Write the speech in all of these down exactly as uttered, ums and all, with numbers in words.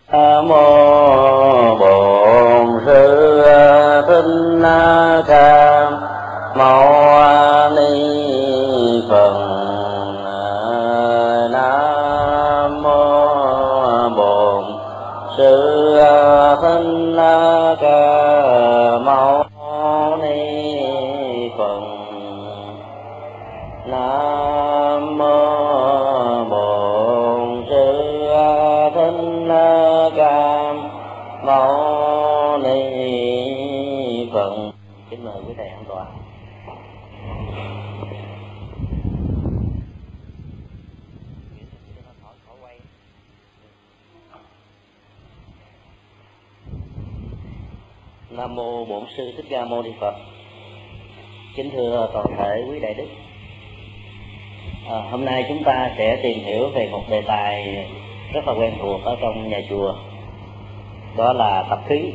Nam mô Bổn Sư Thích Ca Mâu Ni Phật. Nam mô Bổn Sư Thích Ca Mâu Ni Phật. Nam mô Bổn Sư Thích Ca Mâu Ni Phật. Kính mời quý thầy an tọa. Nam mô Bổn Sư Thích Ca Mâu Ni Phật. Kính thưa toàn thể quý đại đức, à, hôm nay chúng ta sẽ tìm hiểu về một đề tài rất là quen thuộc ở trong nhà chùa, đó là tập khí.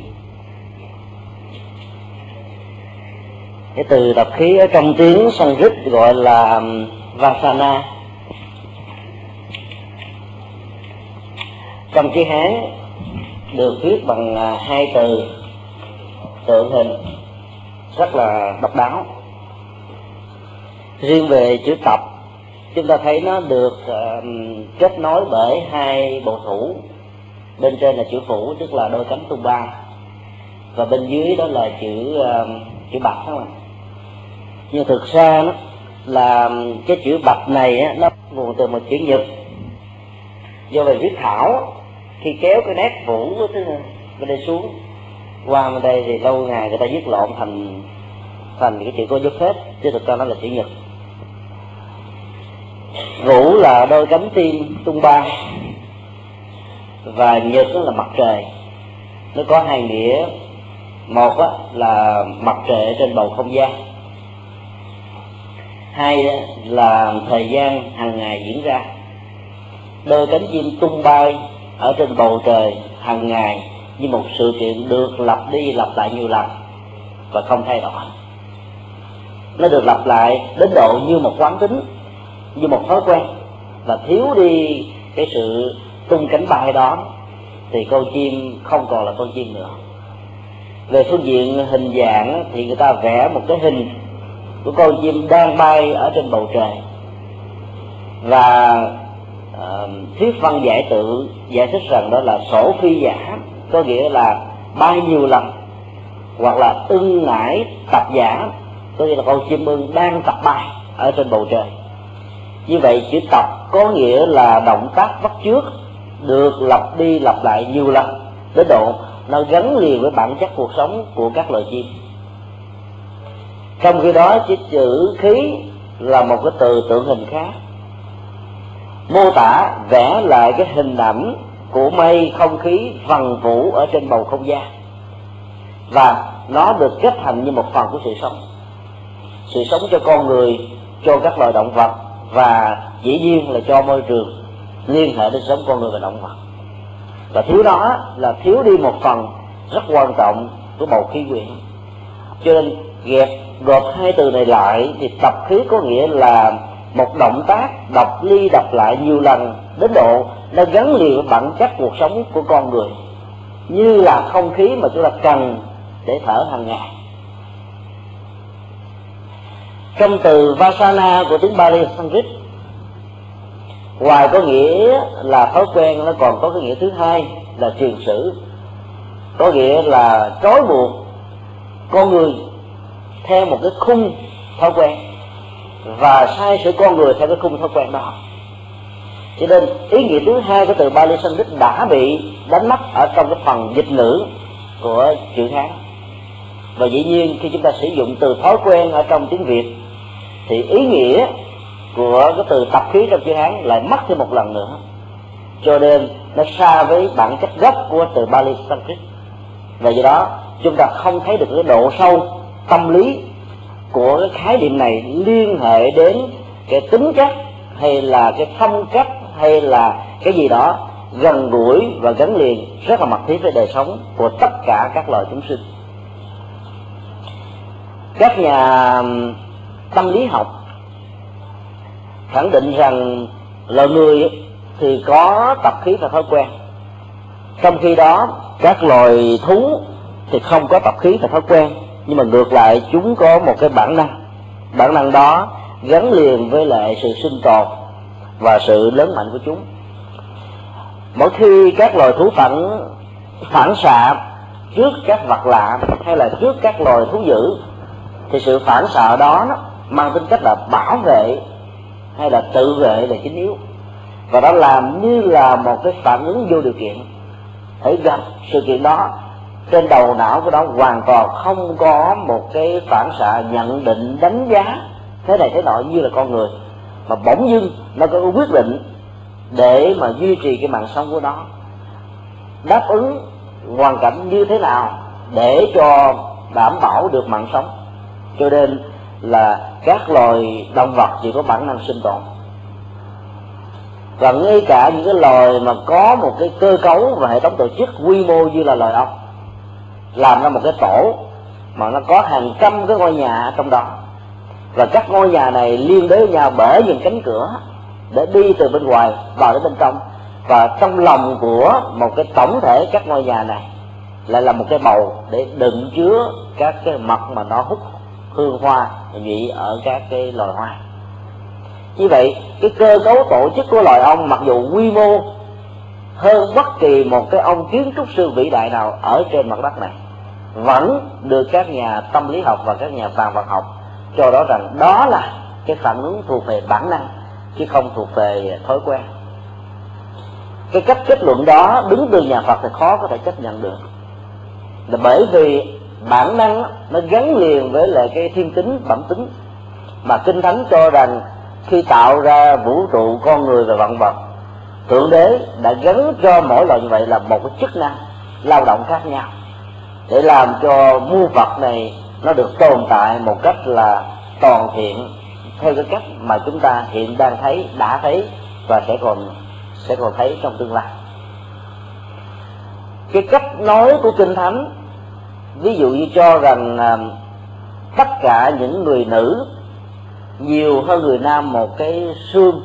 Cái từ tập khí ở trong tiếng Sanskrit gọi là Vasana. Trong chữ Hán được viết bằng hai từ tượng hình rất là độc đáo. Riêng về chữ tập, chúng ta thấy nó được uh, kết nối bởi hai bộ thủ. Bên trên là chữ phủ, tức là đôi cánh tung bay, và bên dưới đó là chữ uh, chữ bạch, đúng không? Nhưng thực ra nó là cái chữ bạch này á, nó nguồn từ một chữ nhật. Do về viết thảo, khi kéo cái nét vũ bên đây xuống qua bên đây thì lâu ngày người ta viết lộn thành thành cái chữ có dấu phết, chứ thực ra nó là chữ nhật. Vũ là đôi cánh tim tung bay, và nhật đó là mặt trời. Nó có hai nghĩa. Một á, là mặt trời trên bầu không gian. Hai á, là thời gian hàng ngày diễn ra. Đôi cánh chim tung bay ở trên bầu trời hàng ngày như một sự kiện được lặp đi lặp lại nhiều lần và không thay đổi. Nó được lặp lại đến độ như một quán tính, như một thói quen, và thiếu đi cái sự tung cánh bay đó thì con chim không còn là con chim nữa. Về phương diện hình dạng thì người ta vẽ một cái hình của con chim đang bay ở trên bầu trời, và uh, thuyết văn giải tự giải thích rằng đó là sổ phi giả, có nghĩa là bay nhiều lần, hoặc là ưng ngải tập giả, có nghĩa là con chim ưng đang tập bay ở trên bầu trời. Như vậy chữ tập có nghĩa là động tác bắt chước được lặp đi lặp lại nhiều lần đến độ nó gắn liền với bản chất cuộc sống của các loài chim. Trong khi đó chữ chữ khí là một cái từ tượng hình khác, mô tả vẽ lại cái hình ảnh của mây không khí vần vũ ở trên bầu không gian, và nó được kết thành như một phần của sự sống. Sự sống cho con người, cho các loài động vật, và dĩ nhiên là cho môi trường liên hệ đến sống con người và động vật. Và thiếu đó là thiếu đi một phần rất quan trọng của bầu khí quyển. Cho nên ghép gộp hai từ này lại thì tập khí có nghĩa là một động tác đọc ly đọc lại nhiều lần đến độ nó gắn liền với bản chất cuộc sống của con người, như là không khí mà chúng ta cần để thở hàng ngày. Trong từ Vasana của tiếng Pali Sanskrit, ngoài có nghĩa là thói quen, nó còn có cái nghĩa thứ hai là truyền sử, có nghĩa là trói buộc con người theo một cái khung thói quen và sai sử con người theo cái khung thói quen đó. Cho nên ý nghĩa thứ hai của từ Pali Sanskrit đã bị đánh mất ở trong cái phần dịch ngữ của chữ Hán. Và dĩ nhiên khi chúng ta sử dụng từ thói quen ở trong tiếng Việt thì ý nghĩa của cái từ tập khí trong chữ Hán lại mất thêm một lần nữa. Cho nên nó xa với bản chất gốc của từ Pali Sanskrit, và do đó chúng ta không thấy được cái độ sâu tâm lý của cái khái niệm này liên hệ đến cái tính chất hay là cái phong cách hay là cái gì đó gần gũi và gắn liền rất là mật thiết với đời sống của tất cả các loài chúng sinh. Các nhà tâm lý học khẳng định rằng loài người thì có tập khí và thói quen, Trong khi đó các loài thú thì không có tập khí và thói quen, nhưng mà ngược lại chúng có một cái bản năng. Bản năng đó gắn liền với lại sự sinh tồn và sự lớn mạnh của chúng. Mỗi khi các loài thú phản phản xạ trước các vật lạ hay là trước các loài thú dữ, thì sự phản xạ đó nó mang tính cách là bảo vệ hay là tự vệ là chính yếu, và đó làm như là một cái phản ứng vô điều kiện. Hãy gặp sự kiện đó, trên đầu não của nó hoàn toàn không có một cái phản xạ nhận định đánh giá thế này thế nọ như là con người, mà bỗng dưng nó có quyết định để mà duy trì cái mạng sống của nó, đáp ứng hoàn cảnh như thế nào để cho đảm bảo được mạng sống. Cho nên là các loài động vật chỉ có bản năng sinh tồn, và ngay cả những cái loài mà có một cái cơ cấu và hệ thống tổ chức quy mô như là loài ong, làm ra một cái tổ mà nó có hàng trăm cái ngôi nhà ở trong đó, và các ngôi nhà này liên đới với nhau bởi những cánh cửa để đi từ bên ngoài vào đến bên trong, và trong lòng của một cái tổng thể các ngôi nhà này lại là một cái bầu để đựng chứa các cái mật mà nó hút hương hoa nhụy ở các cái loài hoa. Như vậy cái cơ cấu tổ chức của loài ong mặc dù quy mô hơn bất kỳ một cái ông kiến trúc sư vĩ đại nào ở trên mặt đất này, vẫn được các nhà tâm lý học và các nhà vạn vật học cho đó rằng đó là cái phản ứng thuộc về bản năng chứ không thuộc về thói quen. Cái cách kết luận đó đứng từ nhà Phật thì khó có thể chấp nhận được, là bởi vì bản năng nó gắn liền với lại cái thiên tính bẩm tính, mà Kinh Thánh cho rằng khi tạo ra vũ trụ, con người và vạn vật, Thượng Đế đã gắn cho mỗi loài như vậy là một cái chức năng lao động khác nhau để làm cho muôn vật này nó được tồn tại một cách là toàn thiện theo cái cách mà chúng ta hiện đang thấy, đã thấy và sẽ còn sẽ còn thấy trong tương lai. Cái cách nói của Kinh Thánh ví dụ như cho rằng à, tất cả những người nữ nhiều hơn người nam một cái xương,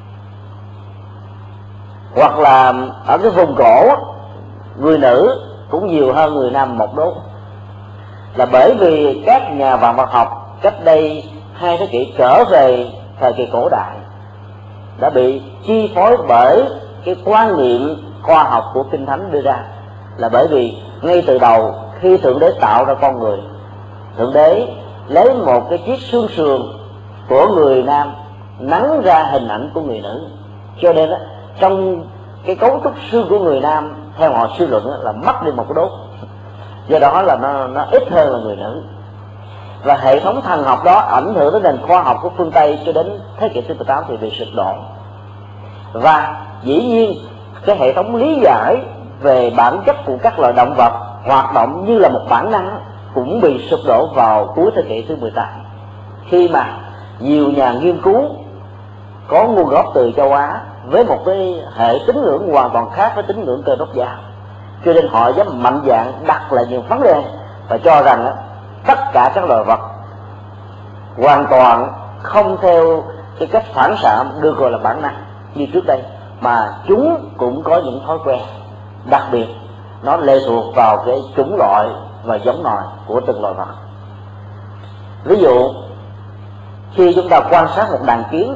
hoặc là ở cái vùng cổ người nữ cũng nhiều hơn người nam một đốt, là bởi vì các nhà vạn vật học cách đây hai thế kỷ trở về thời kỳ cổ đại đã bị chi phối bởi cái quan niệm khoa học của Kinh Thánh đưa ra. Là bởi vì ngay từ đầu khi Thượng Đế tạo ra con người, Thượng Đế lấy một cái chiếc xương sườn của người nam nắn ra hình ảnh của người nữ, cho nên đó, trong cái cấu trúc xương của người nam theo họ suy luận là mất đi một cái đốt, do đó là nó, nó ít hơn là người nữ. Và hệ thống thần học đó ảnh hưởng đến nền khoa học của phương Tây cho đến thế kỷ thứ mười tám thì bị sụp đổ. Và dĩ nhiên cái hệ thống lý giải về bản chất của các loài động vật hoạt động như là một bản năng cũng bị sụp đổ vào cuối thế kỷ thứ mười tám, khi mà nhiều nhà nghiên cứu có nguồn gốc từ châu Á với một cái hệ tín ngưỡng hoàn toàn khác với tín ngưỡng Cơ Đốc giáo, cho nên họ dám mạnh dạn đặt lại những vấn đề và cho rằng tất cả các loài vật hoàn toàn không theo cái cách phản xạ được gọi là bản năng như trước đây, mà chúng cũng có những thói quen đặc biệt, nó lệ thuộc vào cái chủng loại và giống nòi của từng loài vật. Ví dụ khi chúng ta quan sát một đàn kiến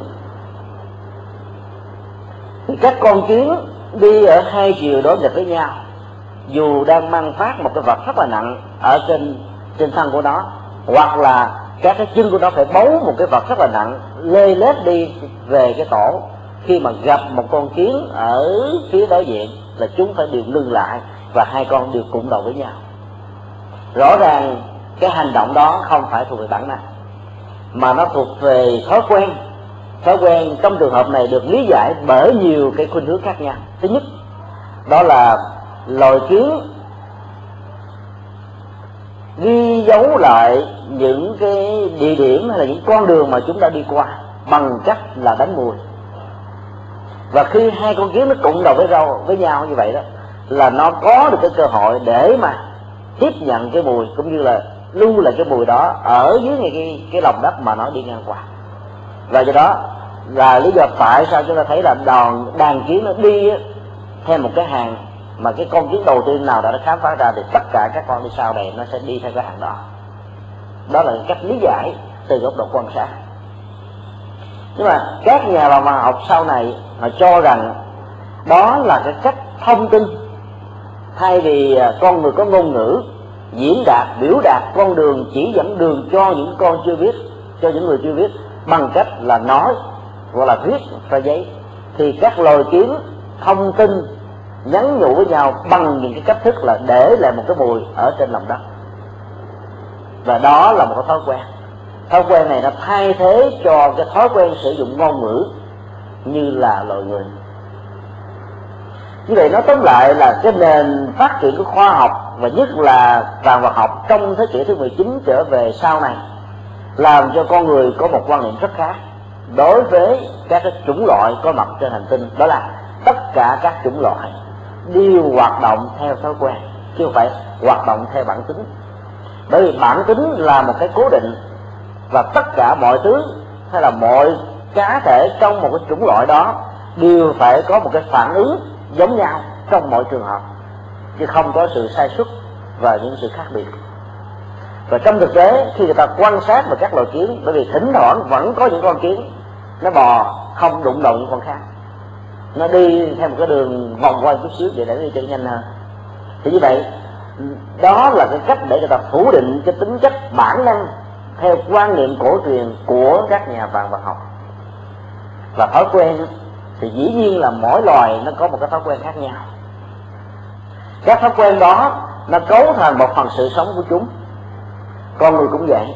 thì các con kiến đi ở hai chiều đối nghịch với nhau, dù đang mang phát một cái vật rất là nặng ở trên trên thân của nó, hoặc là các cái chân của nó phải bấu một cái vật rất là nặng lê lết đi về cái tổ. Khi mà gặp một con kiến ở phía đối diện là chúng phải đều ngưng lại và hai con đều cụng đầu với nhau. Rõ ràng cái hành động đó không phải thuộc về bản năng mà nó thuộc về thói quen. Thói quen trong trường hợp này được lý giải bởi nhiều cái khuynh hướng khác nhau. Thứ nhất, đó là loài kiến ghi dấu lại những cái địa điểm hay là những con đường mà chúng ta đi qua bằng cách là đánh mùi. Và khi hai con kiến nó cụng đầu với rau với nhau như vậy đó, là nó có được cái cơ hội để mà tiếp nhận cái mùi cũng như là lưu lại cái mùi đó ở dưới cái cái, cái lòng đất mà nó đi ngang qua. Và do đó là lý do tại sao chúng ta thấy là đàn đàn kiến nó đi theo một cái hàng mà cái con kiến đầu tiên nào đã khám phá ra thì tất cả các con đi sau này nó sẽ đi theo cái hàng đó. Đó là cách lý giải từ góc độ quan sát. Nhưng mà các nhà văn học sau này họ cho rằng đó là cái cách thông tin, thay vì con người có ngôn ngữ diễn đạt biểu đạt con đường, chỉ dẫn đường cho những con chưa biết, cho những người chưa biết bằng cách là nói hoặc là viết ra giấy, thì các loài kiến thông tin nhắn nhủ với nhau bằng những cái cách thức là để lại một cái mùi ở trên lòng đất. Và đó là một cái thói quen. Thói quen này nó thay thế cho cái thói quen sử dụng ngôn ngữ như là loài người. Như vậy nói tóm lại là cái nền phát triển của khoa học và nhất là vạn vật học trong thế kỷ thứ mười chín trở về sau này làm cho con người có một quan niệm rất khác đối với các cái chủng loại có mặt trên hành tinh. Đó là tất cả các chủng loại đều hoạt động theo thói quen chứ không phải hoạt động theo bản tính. Bởi vì bản tính là một cái cố định, và tất cả mọi thứ hay là mọi cá thể trong một cái chủng loại đó đều phải có một cái phản ứng giống nhau trong mọi trường hợp, chứ không có sự sai suất và những sự khác biệt. Và trong thực tế khi người ta quan sát về các loài kiến, bởi vì thỉnh thoảng vẫn có những con kiến nó bò không đụng đầu những con khác, nó đi theo một cái đường vòng quanh chút xíu để để đi chân nhanh hơn, thì như vậy đó là cái cách để người ta phủ định cái tính chất bản năng theo quan niệm cổ truyền của các nhà vạn vật học. Và thói quen thì dĩ nhiên là mỗi loài nó có một cái thói quen khác nhau. Các thói quen đó nó cấu thành một phần sự sống của chúng. Con người cũng vậy.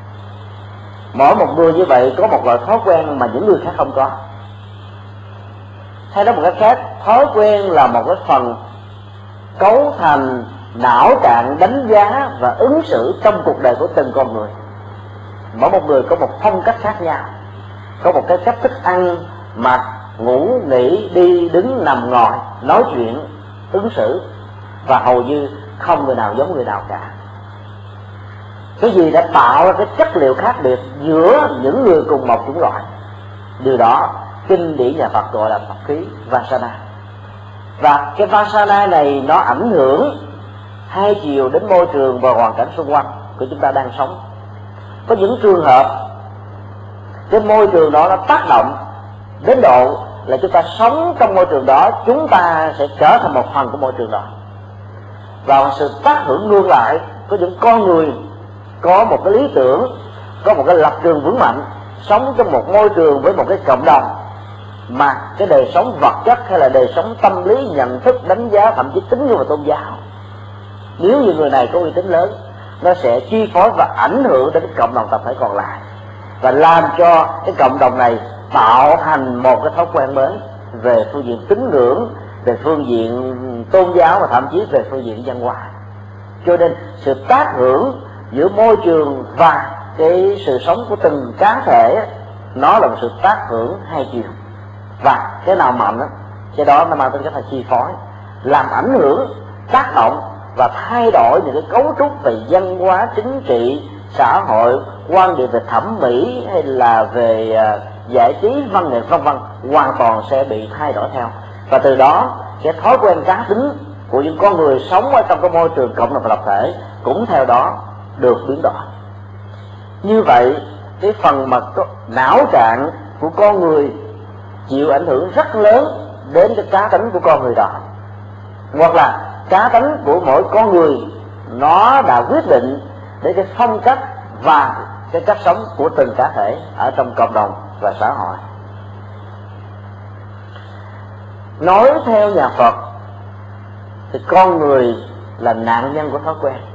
Mỗi một người như vậy có một loại thói quen mà những người khác không có. Hay nói một cách khác, thói quen là một cái phần cấu thành não trạng đánh giá và ứng xử trong cuộc đời của từng con người. Mỗi một người có một phong cách khác nhau, có một cái cách thức ăn, mặc, ngủ, nghỉ, đi, đứng, nằm, ngồi, nói chuyện, ứng xử, và hầu như không người nào giống người nào cả. Cái gì đã tạo ra cái chất liệu khác biệt giữa những người cùng một chủng loại? Điều đó kinh điển nhà Phật gọi là Phật khí Vasana. Và cái Vasana này nó ảnh hưởng hai chiều đến môi trường và hoàn cảnh xung quanh của chúng ta đang sống. Có những trường hợp cái môi trường đó nó tác động đến độ là chúng ta sống trong môi trường đó, chúng ta sẽ trở thành một phần của môi trường đó. Và sự tác hưởng ngược lại, có những con người có một cái lý tưởng, có một cái lập trường vững mạnh, sống trong một môi trường với một cái cộng đồng mà cái đời sống vật chất hay là đời sống tâm lý, nhận thức, đánh giá, thậm chí tín ngưỡng và tôn giáo, nếu như người này có uy tín lớn, nó sẽ chi phối và ảnh hưởng đến cái cộng đồng tập thể còn lại, và làm cho cái cộng đồng này tạo thành một cái thói quen mới về phương diện tín ngưỡng, về phương diện tôn giáo và thậm chí về phương diện văn hóa. Cho nên sự tác hưởng giữa môi trường và cái sự sống của từng cá thể, nó là một sự tác hưởng hai chiều, và cái nào mạnh đó, cái đó nó mang tính cách là chi phối, làm ảnh hưởng, tác động và thay đổi những cái cấu trúc về văn hóa, chính trị, xã hội, quan điểm về thẩm mỹ hay là về uh, giải trí, văn nghệ vân vân, hoàn toàn sẽ bị thay đổi theo. Và từ đó cái thói quen cá tính của những con người sống ở trong cái môi trường cộng đồng và tập thể cũng theo đó được biến đổi. Như vậy cái phần mà có não trạng của con người chịu ảnh hưởng rất lớn đến cái cá tính của con người đó, hoặc là cá tính của mỗi con người nó đã quyết định đến cái phong cách và cái cách sống của từng cá thể ở trong cộng đồng và xã hội. Nói theo nhà Phật thì con người là nạn nhân của thói quen.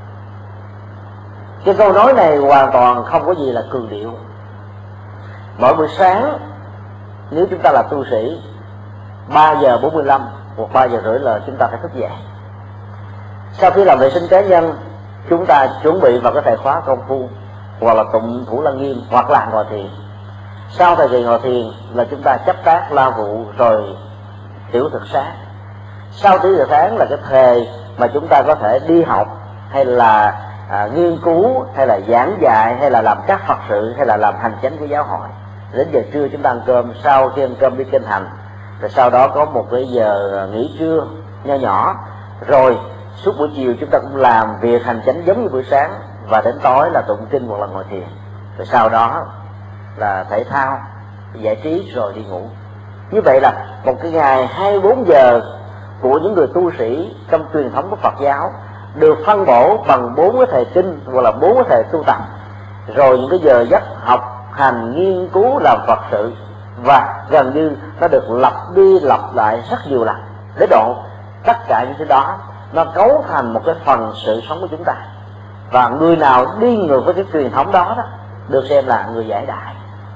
Cái câu nói này hoàn toàn không có gì là cường điệu. Mỗi buổi sáng nếu chúng ta là tu sĩ, ba giờ bốn mươi lăm hoặc ba giờ rưỡi là chúng ta phải thức dậy. Sau khi làm vệ sinh cá nhân, chúng ta chuẩn bị vào cái thời khóa công phu, hoặc là tụng Thủ Lăng Nghiêm, hoặc là ngồi thiền. Sau thời kỳ ngồi thiền là chúng ta chấp tác la vụ rồi tiểu thực sáng. Sau tiểu thực sáng là cái thời mà chúng ta có thể đi học hay là à, nghiên cứu hay là giảng dạy hay là làm các Phật sự hay là làm hành chánh của giáo hội. Đến giờ trưa chúng ta ăn cơm, sau khi ăn cơm đi kinh hành, rồi sau đó có một cái giờ nghỉ trưa nho nhỏ, rồi suốt buổi chiều chúng ta cũng làm việc hành chánh giống như buổi sáng, và đến tối là tụng kinh hoặc là ngồi thiền, rồi sau đó là thể thao, giải trí rồi đi ngủ. Như vậy là một cái ngày hai mươi bốn giờ của những người tu sĩ trong truyền thống của Phật giáo được phân bổ bằng bốn cái thời kinh hoặc là bốn cái thời tu tập, rồi những cái giờ giấc học hành nghiên cứu làm Phật sự, và gần như nó được lặp đi lặp lại rất nhiều lần, để độ tất cả những thứ đó nó cấu thành một cái phần sự sống của chúng ta. Và người nào đi ngược với cái truyền thống đó, đó được xem là người giải đại.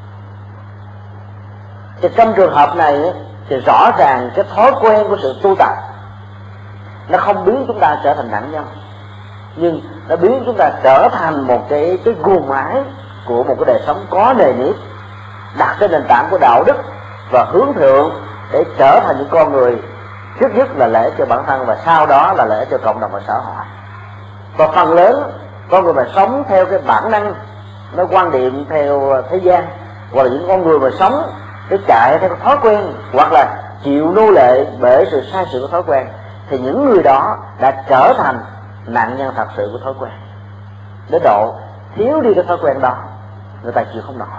Thì trong trường hợp này thì rõ ràng cái thói quen của sự tu tập nó không biến chúng ta trở thành nạn nhân, nhưng nó biến chúng ta trở thành một cái cái guồng máy của một cái đời sống có nề nếp, đặt trên nền tảng của đạo đức và hướng thượng, để trở thành những con người trước nhất là lợi ích cho bản thân, và sau đó là lợi ích cho cộng đồng và xã hội. Và phần lớn con người mà sống theo cái bản năng, nó quan điểm theo thế gian, hoặc là những con người mà sống để chạy theo thói quen, hoặc là chịu nô lệ bởi sự sai sự của thói quen, thì những người đó đã trở thành nạn nhân thật sự của thói quen, đến độ thiếu đi cái thói quen đó người ta chịu không nổi.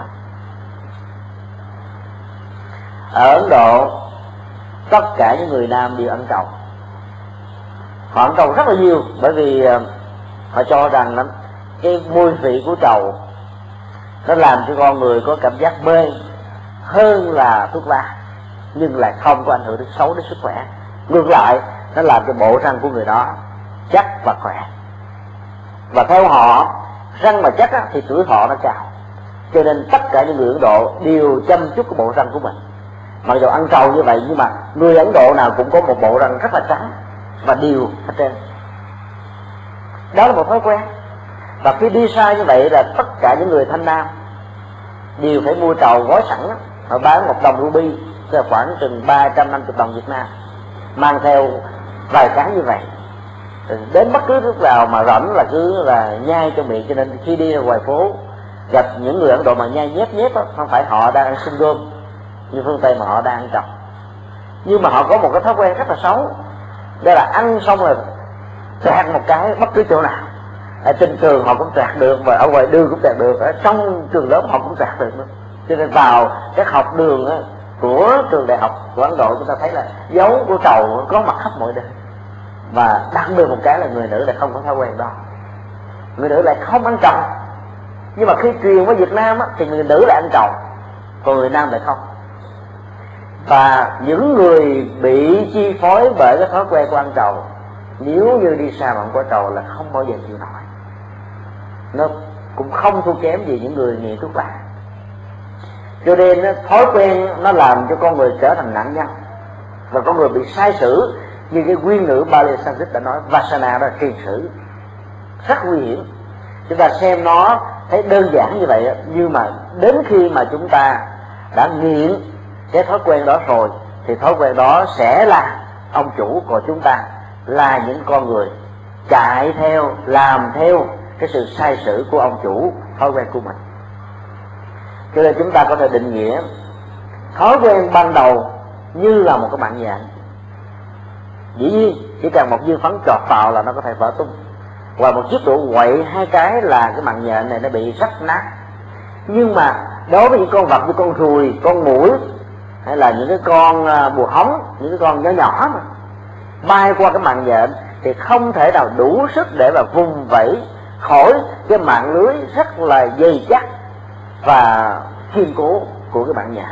Ở Ấn Độ, tất cả những người nam đều ăn trầu. Họ ăn trầu rất là nhiều, bởi vì họ cho rằng đó, cái mùi vị của trầu nó làm cho con người có cảm giác mê hơn là thuốc lá, nhưng lại không có ảnh hưởng đến xấu đến sức khỏe. Ngược lại, nó làm cho bộ răng của người đó chắc và khỏe. Và theo họ, răng mà chắc á, thì tuổi thọ nó cao. Cho nên tất cả những người Ấn Độ đều chăm chút cái bộ răng của mình. Mặc dù ăn trầu như vậy, nhưng mà người Ấn Độ nào cũng có một bộ răng rất là trắng và đều hết trơn. Đó là một thói quen. Và khi đi xa như vậy là tất cả những người thanh nam đều phải mua trầu gói sẵn đó. Họ bán một đồng ruby, tức là khoảng chừng ba trăm năm mươi đồng Việt Nam, mang theo vài cái như vậy. Đến bất cứ lúc nào mà rảnh là cứ là nhai trong miệng. Cho nên khi đi ra ngoài phố gặp những người Ấn Độ mà nhai nhép nhép đó, không phải họ đang ăn sung gôm như phương Tây, mà họ đang ăn trầu. Nhưng mà họ có một cái thói quen rất là xấu, đó là ăn xong rồi trẹt một cái bất cứ chỗ nào. Ở trên trường họ cũng trẹt được, và ở ngoài đường cũng trẹt được, ở trong trường lớp họ cũng trẹt được nữa. Cho nên vào các học đường á, của trường đại học của Ấn Độ, chúng ta thấy là dấu của trầu có mặt khắp mọi nơi. Và đặc biệt một cái là người nữ lại không có thói quen đó, người nữ lại không ăn trầu. Nhưng mà khi truyền qua Việt Nam á, thì người nữ lại ăn trầu, còn người nam lại không. Và những người bị chi phối bởi cái thói quen của ăn trầu, nếu như đi xa mà không có trầu là không bao giờ chịu nổi. Nó cũng không thua kém gì những người nghiện thuốc lá. Cho nên thói quen nó làm cho con người trở thành nạn nhân, và con người bị sai sử. Như cái nguyên ngữ Pali Sanskrit đã nói, Vasana đó là tiền sử rất nguy hiểm. Chúng ta xem nó thấy đơn giản như vậy, nhưng mà đến khi mà chúng ta đã nghiện cái thói quen đó rồi, thì thói quen đó sẽ là ông chủ của chúng ta, là những con người chạy theo, làm theo cái sự sai sử của ông chủ thói quen của mình. Cho nên chúng ta có thể định nghĩa thói quen ban đầu như là một cái mạng nhện. Dĩ nhiên chỉ cần một viên phấn chọt vào là nó có thể vỡ tung, và một chiếc đũa quậy hai cái là cái mạng nhện này nó bị rách nát. Nhưng mà đối với những con vật như con ruồi, con muỗi, hay là những cái con bùa hóng, những cái con nhỏ nhỏ mà bay qua cái mạng nhện, thì không thể nào đủ sức để mà vùng vẫy khỏi cái mạng lưới rất là dày chắc và kiên cố của cái mạng nhện.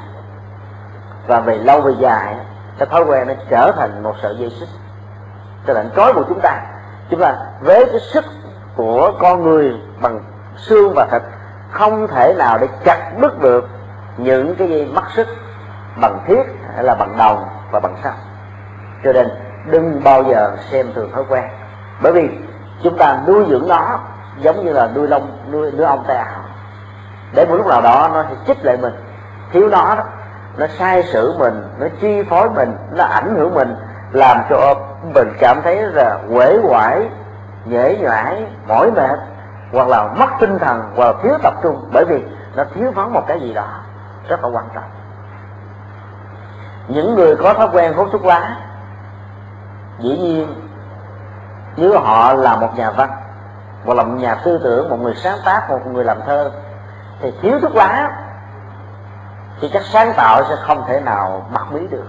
Và về lâu về dài, cái thói quen nó trở thành một sợi dây xích, cho nên trói buộc chúng ta. Chúng ta với cái sức của con người bằng xương và thịt, không thể nào để chặt đứt được những cái dây mắc xích bằng thiết hay là bằng đồng và bằng sắt. Cho nên đừng bao giờ xem thường thói quen, bởi vì chúng ta nuôi dưỡng nó giống như là nuôi lông nuôi nuôi ong tay ảo. Để một lúc nào đó nó sẽ chích lại mình, thiếu nó đó, nó sai sử mình, nó chi phối mình, nó ảnh hưởng mình, làm cho mình cảm thấy là uể oải, nhễ nhãi, mỏi mệt, hoặc là mất tinh thần, hoặc là thiếu tập trung, bởi vì nó thiếu vắng một cái gì đó rất là quan trọng. Những người có thói quen hút thuốc lá dĩ nhiên nếu họ là một nhà văn, một là một nhà tư tưởng, một người sáng tác, một người làm thơ, thì thiếu thuốc lá thì chắc sáng tạo sẽ không thể nào bật mí được.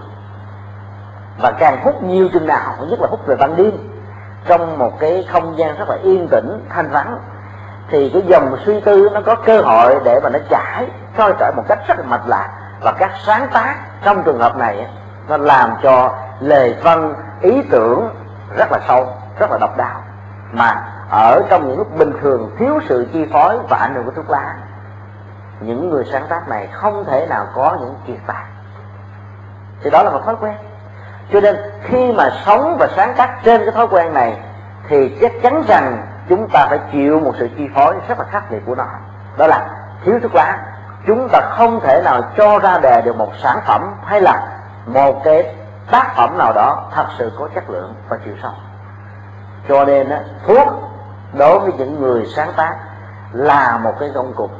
Và càng hút nhiều chừng nào, nhất là hút về ban đêm trong một cái không gian rất là yên tĩnh thanh vắng, thì cái dòng suy tư nó có cơ hội để mà nó chảy trôi chảy một cách rất là mạch lạc. Và các sáng tác trong trường hợp này nó làm cho lời văn ý tưởng rất là sâu, rất là độc đáo, mà ở trong những lúc bình thường thiếu sự chi phối và ảnh hưởng của thuốc lá, những người sáng tác này không thể nào có những kiệt tác. Thì đó là một thói quen. Cho nên khi mà sống và sáng tác trên cái thói quen này thì chắc chắn rằng chúng ta phải chịu một sự chi phối rất là khắc nghiệt của nó. Đó là thiếu thuốc lá, chúng ta không thể nào cho ra đời được một sản phẩm hay là một cái tác phẩm nào đó thật sự có chất lượng và chiều sâu. Cho nên thuốc đối với những người sáng tác là một cái công cụ.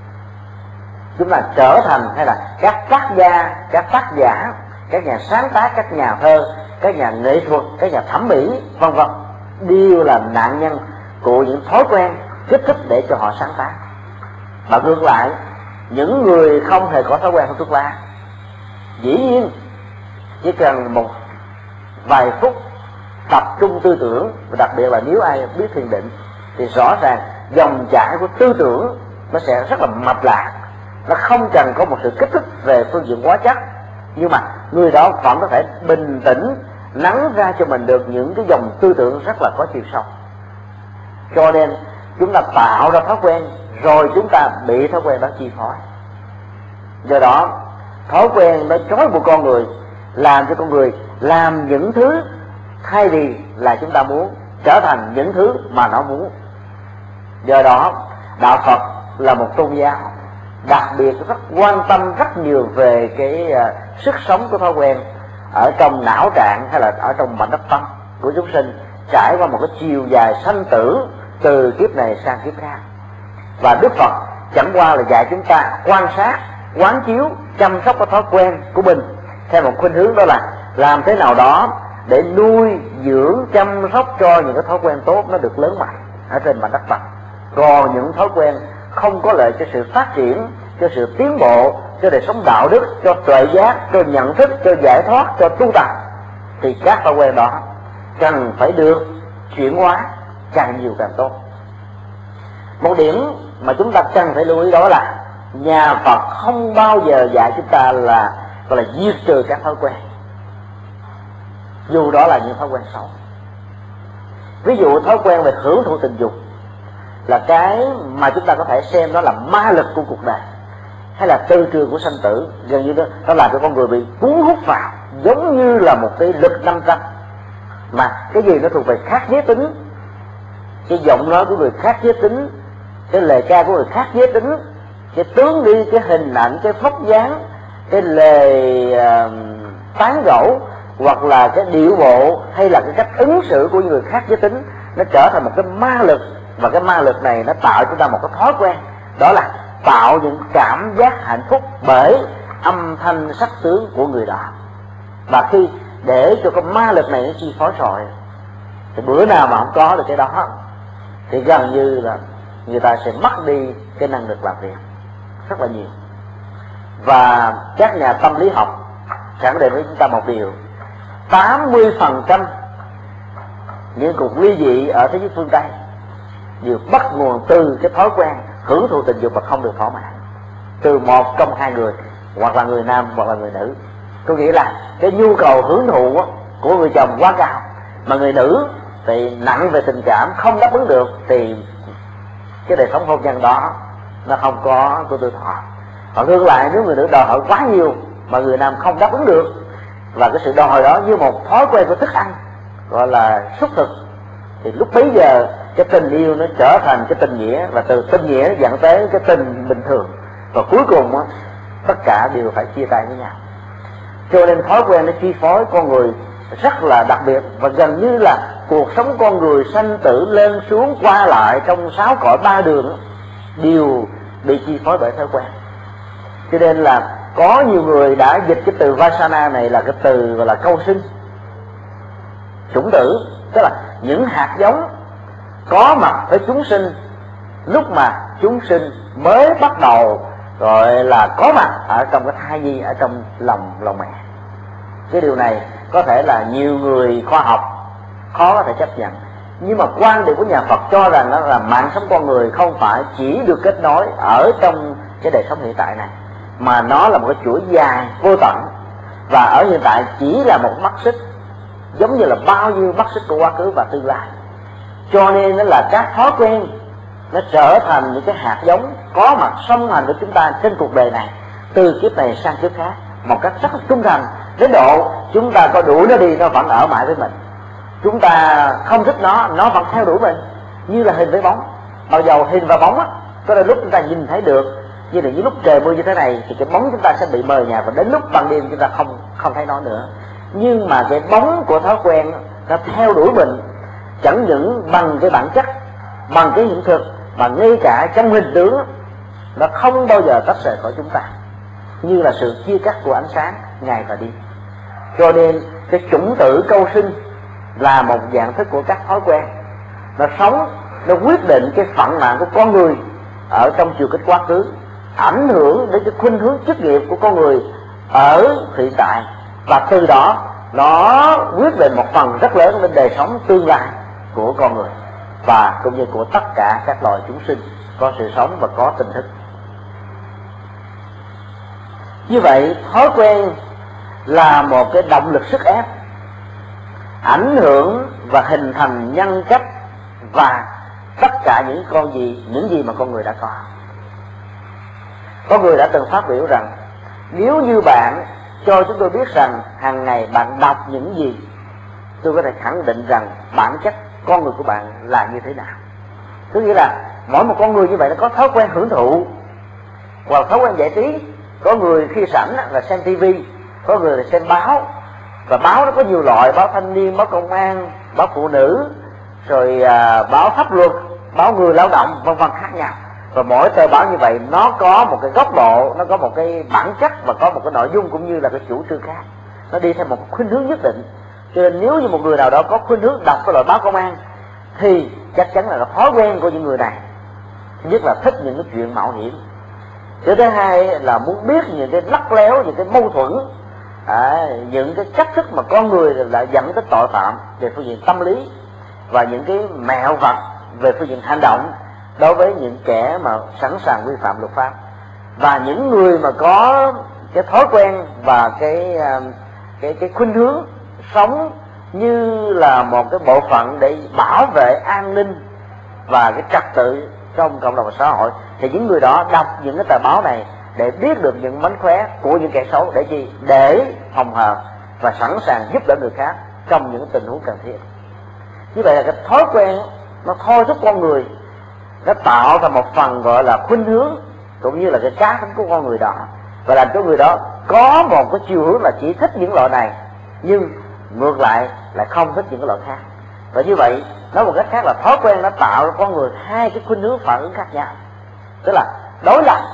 Chúng ta trở thành, hay là các tác gia, các tác giả, các nhà sáng tác, các nhà thơ, các nhà nghệ thuật, các nhà thẩm mỹ, vân vân, đều là nạn nhân của những thói quen kích thích để cho họ sáng tác. Và ngược lại, những người không hề có thói quen hút thuốc lá, dĩ nhiên chỉ cần một vài phút tập trung tư tưởng, và đặc biệt là nếu ai biết thiền định, thì rõ ràng dòng chảy của tư tưởng nó sẽ rất là mạch lạc. Nó không cần có một sự kích thích về phương diện hóa chất, nhưng mà người đó vẫn có thể bình tĩnh nắn ra cho mình được những cái dòng tư tưởng rất là có chiều sâu. Cho nên chúng ta tạo ra thói quen, rồi chúng ta bị thói quen đó chi phối. Do đó thói quen nó trói buộc con người, làm cho con người làm những thứ thay vì là chúng ta muốn, trở thành những thứ mà nó muốn. Do đó đạo Phật là một tôn giáo đặc biệt rất quan tâm rất nhiều về cái uh, sức sống của thói quen ở trong não trạng hay là ở trong mảnh đất tâm của chúng sinh, trải qua một cái chiều dài sanh tử từ kiếp này sang kiếp khác. Và Đức Phật chẳng qua là dạy chúng ta quan sát, quán chiếu, chăm sóc cái thói quen của mình theo một khuynh hướng, đó là làm thế nào đó để nuôi dưỡng, chăm sóc cho những cái thói quen tốt nó được lớn mạnh ở trên mảnh đất Phật. Còn những thói quen không có lợi cho sự phát triển, cho sự tiến bộ, cho đời sống đạo đức, cho tuệ giác, cho nhận thức, cho giải thoát, cho tu tập, thì các thói quen đó cần phải được chuyển hóa càng nhiều càng tốt. Một điểm mà chúng ta cần phải lưu ý đó là nhà Phật không bao giờ dạy chúng ta là gọi là diệt trừ các thói quen, dù đó là những thói quen xấu. Ví dụ thói quen về hưởng thụ tình dục là cái mà chúng ta có thể xem đó là ma lực của cuộc đời, hay là tư trường của sanh tử. Gần như đó nó làm cho con người bị cuốn hút vào, giống như là một cái lực năm trăm. Mà cái gì nó thuộc về khác giới tính, cái giọng nói của người khác giới tính, cái lời ca của người khác giới tính, cái tướng đi, cái hình ảnh, cái vóc dáng, cái lời uh, tán gẫu, hoặc là cái điệu bộ, hay là cái cách ứng xử của người khác giới tính, nó trở thành một cái ma lực. Và cái ma lực này nó tạo chúng ta một cái thói quen, đó là tạo những cảm giác hạnh phúc bởi âm thanh sắc tướng của người đó. Và khi để cho cái ma lực này nó chi phối rồi, thì bữa nào mà không có được cái đó thì gần như là người ta sẽ mất đi cái năng lực làm việc rất là nhiều. Và các nhà tâm lý học khẳng định với chúng ta một điều: tám mươi phần trăm những cuộc ly dị ở thế giới phương Tây đều bắt nguồn từ cái thói quen hưởng thụ tình dục và không được thỏa mãn từ một trong hai người, hoặc là người nam hoặc là người nữ. Có nghĩa là cái nhu cầu hưởng thụ của người chồng quá cao, mà người nữ thì nặng về tình cảm, không đáp ứng được, thì cái đời sống hôn nhân đó nó không có của tư thọ. Còn ngược lại, nếu người nữ đòi hỏi quá nhiều mà người nam không đáp ứng được, và cái sự đòi hỏi đó như một thói quen của thức ăn, gọi là xúc thực, thì lúc bấy giờ cái tình yêu nó trở thành cái tình nghĩa, và từ tình nghĩa dẫn tới cái tình bình thường, và cuối cùng á, tất cả đều phải chia tay với nhau. Cho nên thói quen nó chi phối con người rất là đặc biệt, và gần như là cuộc sống con người sanh tử lên xuống qua lại trong sáu cõi ba đường đều bị chi phối bởi thói quen. Cho nên là có nhiều người đã dịch cái từ Vasana này là cái từ gọi là câu sinh. chủng tử, tức là những hạt giống có mặt với chúng sinh lúc mà chúng sinh mới bắt đầu gọi là có mặt ở trong cái thai nhi, ở trong lòng lòng mẹ. Cái điều này có thể là nhiều người khoa học khó có thể chấp nhận, nhưng mà quan điểm của nhà Phật cho rằng đó là mạng sống con người không phải chỉ được kết nối ở trong cái đời sống hiện tại này, mà nó là một cái chuỗi dài vô tận, và ở hiện tại chỉ là một mắt xích, giống như là bao nhiêu mắt xích của quá khứ và tương lai. Cho nên nó là các thói quen nó trở thành những cái hạt giống có mặt song hành với chúng ta trên cuộc đời này, từ kiếp này sang kiếp khác, một cách rất là trung thành, đến độ chúng ta có đuổi nó đi nó vẫn ở mãi với mình, chúng ta không thích nó nó vẫn theo đuổi mình, như là hình với bóng. Bao giờ hình và bóng á, có đôi lúc chúng ta nhìn thấy được, như là những lúc trời mưa như thế này thì cái bóng chúng ta sẽ bị mờ nhạt, và đến lúc ban đêm chúng ta không không thấy nó nữa. Nhưng mà cái bóng của thói quen nó theo đuổi mình, chẳng những bằng cái bản chất, bằng cái hiện thực, mà ngay cả trong hình tướng nó không bao giờ tách rời khỏi chúng ta, như là sự chia cắt của ánh sáng ngày và đêm. Cho nên cái chủng tử câu sinh là một dạng thức của các thói quen, nó sống, nó quyết định cái phận mạng của con người ở trong chiều kích quá khứ, ảnh hưởng đến cái khuynh hướng chức nghiệp của con người ở hiện tại, và từ đó nó quyết định một phần rất lớn đến đời sống tương lai của con người, và cũng như của tất cả các loài chúng sinh có sự sống và có tình thức. Như vậy thói quen là một cái động lực sức ép ảnh hưởng và hình thành nhân cách và tất cả những con gì những gì mà con người đã có. Có người đã từng phát biểu rằng nếu như bạn cho chúng tôi biết rằng hàng ngày bạn đọc những gì, tôi có thể khẳng định rằng bản chất con người của bạn là như thế nào. Tức nghĩa là mỗi một con người như vậy nó có thói quen hưởng thụ hoặc thói quen giải trí. Có người khi rảnh là xem tivi, có người là xem báo, và báo nó có nhiều loại: báo thanh niên, báo công an, báo phụ nữ, rồi à, báo pháp luật, báo người lao động, vân vân khác nhau. Và mỗi tờ báo như vậy nó có một cái góc độ, nó có một cái bản chất và có một cái nội dung cũng như là cái chủ trương khác, nó đi theo một khuynh hướng nhất định. Cho nên nếu như một người nào đó có khuynh hướng đọc cái loại báo công an thì chắc chắn là thói quen của những người này thứ nhất là thích những cái chuyện mạo hiểm, cái thứ hai là muốn biết những cái lắt léo, những cái mâu thuẫn, à, những cái cách thức mà con người lại dẫn tới tội phạm về phương diện tâm lý, và những cái mẹo vặt về phương diện hành động đối với những kẻ mà sẵn sàng vi phạm luật pháp. Và những người mà có cái thói quen và cái cái cái khuynh hướng sống như là một cái bộ phận để bảo vệ an ninh và cái trật tự trong cộng đồng và xã hội, thì những người đó đọc những cái tờ báo này để biết được những mánh khóe của những kẻ xấu, để gì? Để phòng hờ và sẵn sàng giúp đỡ người khác trong những tình huống cần thiết. Như vậy là cái thói quen nó thôi thúc con người, nó tạo ra một phần gọi là khuynh hướng cũng như là cái cá tính của con người đó, và làm cho người đó có một cái chiều hướng là chỉ thích những loại này, nhưng ngược lại lại không thích những cái loại khác. Và như vậy nói một cách khác là thói quen nó tạo ra con người hai cái khuynh hướng phản ứng khác nhau, tức là đối lập,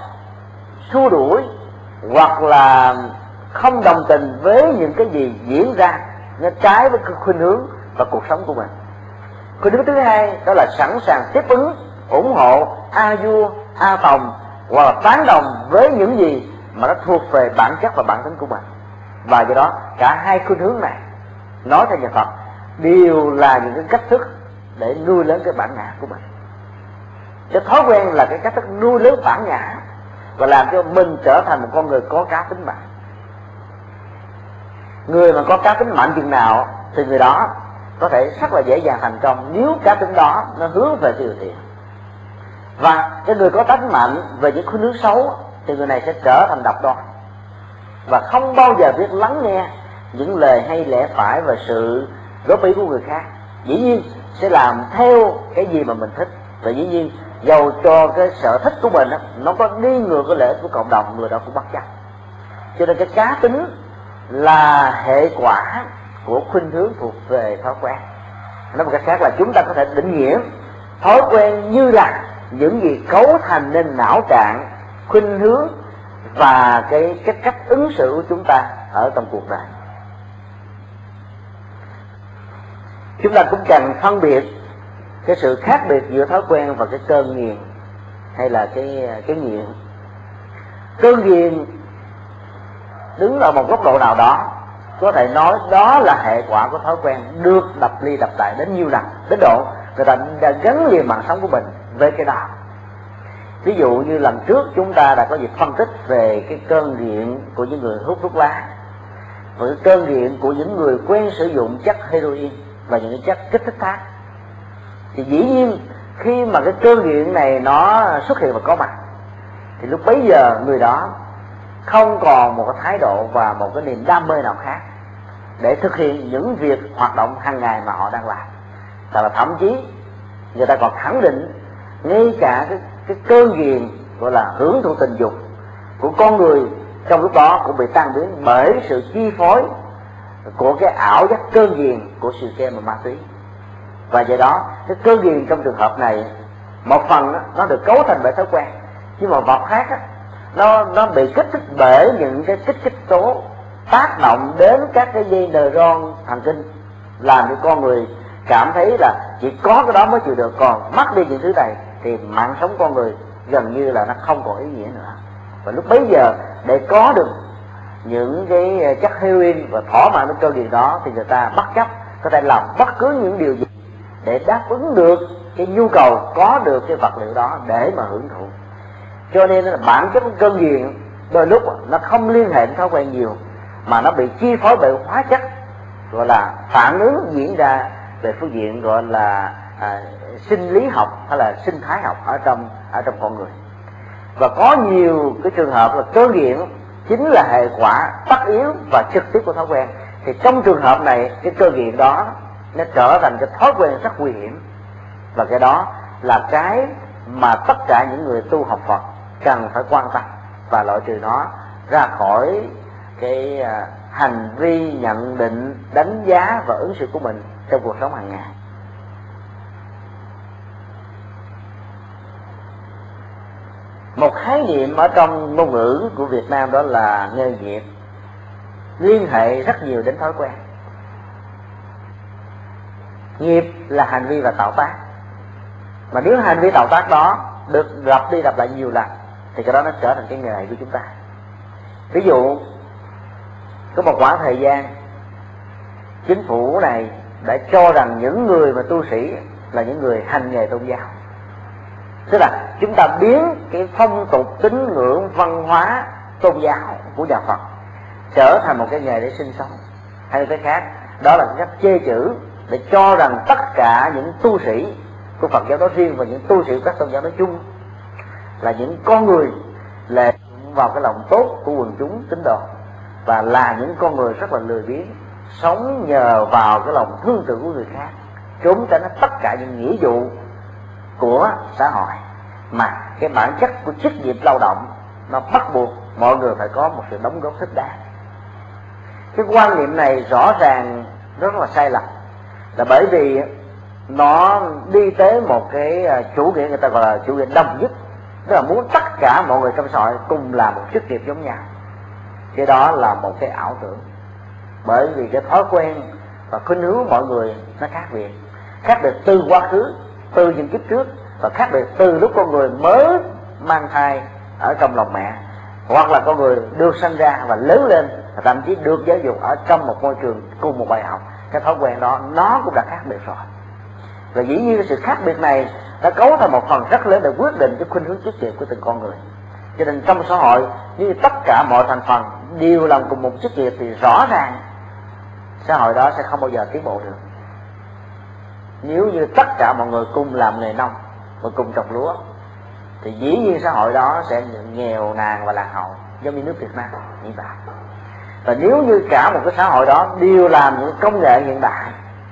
xua đuổi hoặc là không đồng tình với những cái gì diễn ra nó trái với cái khuynh hướng và cuộc sống của mình. Khuynh hướng thứ hai đó là sẵn sàng tiếp ứng, ủng hộ, a vua, a tòng hoặc là tán đồng với những gì mà nó thuộc về bản chất và bản tính của mình. Và do đó cả hai khuynh hướng này nói theo nhà Phật đều là những cái cách thức để nuôi lớn cái bản ngã của mình. Cái thói quen là cái cách thức nuôi lớn bản ngã và làm cho mình trở thành một con người có cá tính mạnh. Người mà có cá tính mạnh chừng nào thì người đó có thể rất là dễ dàng thành công nếu cá tính đó nó hướng về điều thiện. Và cái người có cá tính mạnh về những khuynh hướng xấu thì người này sẽ trở thành độc đoán và không bao giờ biết lắng nghe những lời hay lẽ phải và sự góp ý của người khác. Dĩ nhiên sẽ làm theo cái gì mà mình thích, và dĩ nhiên dầu cho cái sở thích của mình nó có đi ngược cái lợi ích của cộng đồng, người đó cũng bất chấp. Cho nên cái cá tính là hệ quả của khuynh hướng thuộc về thói quen. Nói một cách khác là chúng ta có thể định nghĩa thói quen như là những gì cấu thành nên não trạng, khuynh hướng và cái, cái cách ứng xử của chúng ta ở trong cuộc đời. Chúng ta cũng cần phân biệt cái sự khác biệt giữa thói quen và cái cơn nghiền hay là cái cái nghiện. Cơn nghiền đứng ở một góc độ nào đó có thể nói đó là hệ quả của thói quen được lặp đi lặp lại đến nhiều lần, đến độ người ta đã gắn liền mạng sống của mình với cái đó. Ví dụ như lần trước chúng ta đã có dịp phân tích về cái cơn nghiện của những người hút thuốc lá, và cái cơn nghiện của những người quen sử dụng chất heroin và những cái chất kích thích khác. Thì dĩ nhiên khi mà cái cơn nghiện này nó xuất hiện và có mặt, thì lúc bấy giờ người đó không còn một cái thái độ và một cái niềm đam mê nào khác để thực hiện những việc hoạt động hàng ngày mà họ đang làm. Và là thậm chí người ta còn khẳng định ngay cả cái, cái cơn nghiện gọi là hưởng thụ tình dục của con người trong lúc đó cũng bị tan biến bởi sự chi phối của cái ảo giác cơn nghiện của sự kem và ma túy. Và do đó cái cơn nghiện trong trường hợp này một phần đó, nó được cấu thành bởi thói quen, nhưng mà vật khác đó, nó nó bị kích thích bởi những cái kích thích tố tác động đến các cái dây neuron thần kinh, làm cho con người cảm thấy là chỉ có cái đó mới chịu được, còn mất đi những thứ này thì mạng sống con người gần như là nó không còn ý nghĩa nữa. Và lúc bấy giờ để có được những cái chất heroin và thỏa mãn cái cơn nghiện đó thì người ta bất chấp có thể làm bất cứ những điều gì để đáp ứng được cái nhu cầu có được cái vật liệu đó để mà hưởng thụ. Cho nên là bản chất cơn nghiện đôi lúc nó không liên hệ đến thói quen nhiều, mà nó bị chi phối bởi hóa chất gọi là phản ứng diễn ra về phương diện gọi là à, sinh lý học hay là sinh thái học ở trong ở trong con người. Và có nhiều cái trường hợp là cơn nghiện chính là hệ quả tất yếu và trực tiếp của thói quen. Thì trong trường hợp này cái cơn nghiện đó nó trở thành cái thói quen rất nguy hiểm, và cái đó là cái mà tất cả những người tu học Phật cần phải quan tâm và loại trừ nó ra khỏi cái hành vi nhận định, đánh giá và ứng xử của mình trong cuộc sống hàng ngày. Một khái niệm ở trong ngôn ngữ của Việt Nam đó là nghề nghiệp, liên hệ rất nhiều đến thói quen. Nghiệp là hành vi và tạo tác, mà nếu hành vi tạo tác đó được lặp đi lặp lại nhiều lần thì cái đó nó trở thành cái nghề của chúng ta. Ví dụ có một khoảng thời gian chính phủ này đã cho rằng những người mà tu sĩ là những người hành nghề tôn giáo, tức là chúng ta biến cái phong tục tín ngưỡng văn hóa tôn giáo của nhà Phật trở thành một cái nghề để sinh sống. Hay cái khác đó là cách chê chữ để cho rằng tất cả những tu sĩ của Phật giáo nói riêng và những tu sĩ của các tôn giáo nói chung là những con người lệ dụng vào cái lòng tốt của quần chúng tín đồ, và là những con người rất là lười biếng, sống nhờ vào cái lòng thương tưởng của người khác, trốn tránh tất cả những nghĩa vụ của xã hội, mà cái bản chất của chức nghiệp lao động nó bắt buộc mọi người phải có một sự đóng góp thích đáng. Cái quan niệm này rõ ràng rất là sai lầm, là bởi vì nó đi tới một cái chủ nghĩa người ta gọi là chủ nghĩa đồng nhất, tức là muốn tất cả mọi người trong xã hội cùng làm một chức nghiệp giống nhau. Cái đó là một cái ảo tưởng, bởi vì cái thói quen và khuynh hướng mọi người nó khác biệt, khác biệt từ quá khứ, từ những kiếp trước, và khác biệt từ lúc con người mới mang thai ở trong lòng mẹ, hoặc là con người được sinh ra và lớn lên, và thậm chí được giáo dục ở trong một môi trường cùng một bài học. Cái thói quen đó nó cũng đã khác biệt rồi, và dĩ nhiên sự khác biệt này đã cấu thành một phần rất lớn để quyết định cái khuynh hướng chức nghiệp của từng con người. Cho nên trong xã hội, như tất cả mọi thành phần đều làm cùng một chức nghiệp thì rõ ràng xã hội đó sẽ không bao giờ tiến bộ được. Nếu như tất cả mọi người cùng làm nghề nông và cùng trồng lúa thì dĩ nhiên xã hội đó sẽ nghèo nàn và lạc hậu, giống như nước Việt Nam hiện tại. Và nếu như cả một cái xã hội đó đều làm những công nghệ hiện đại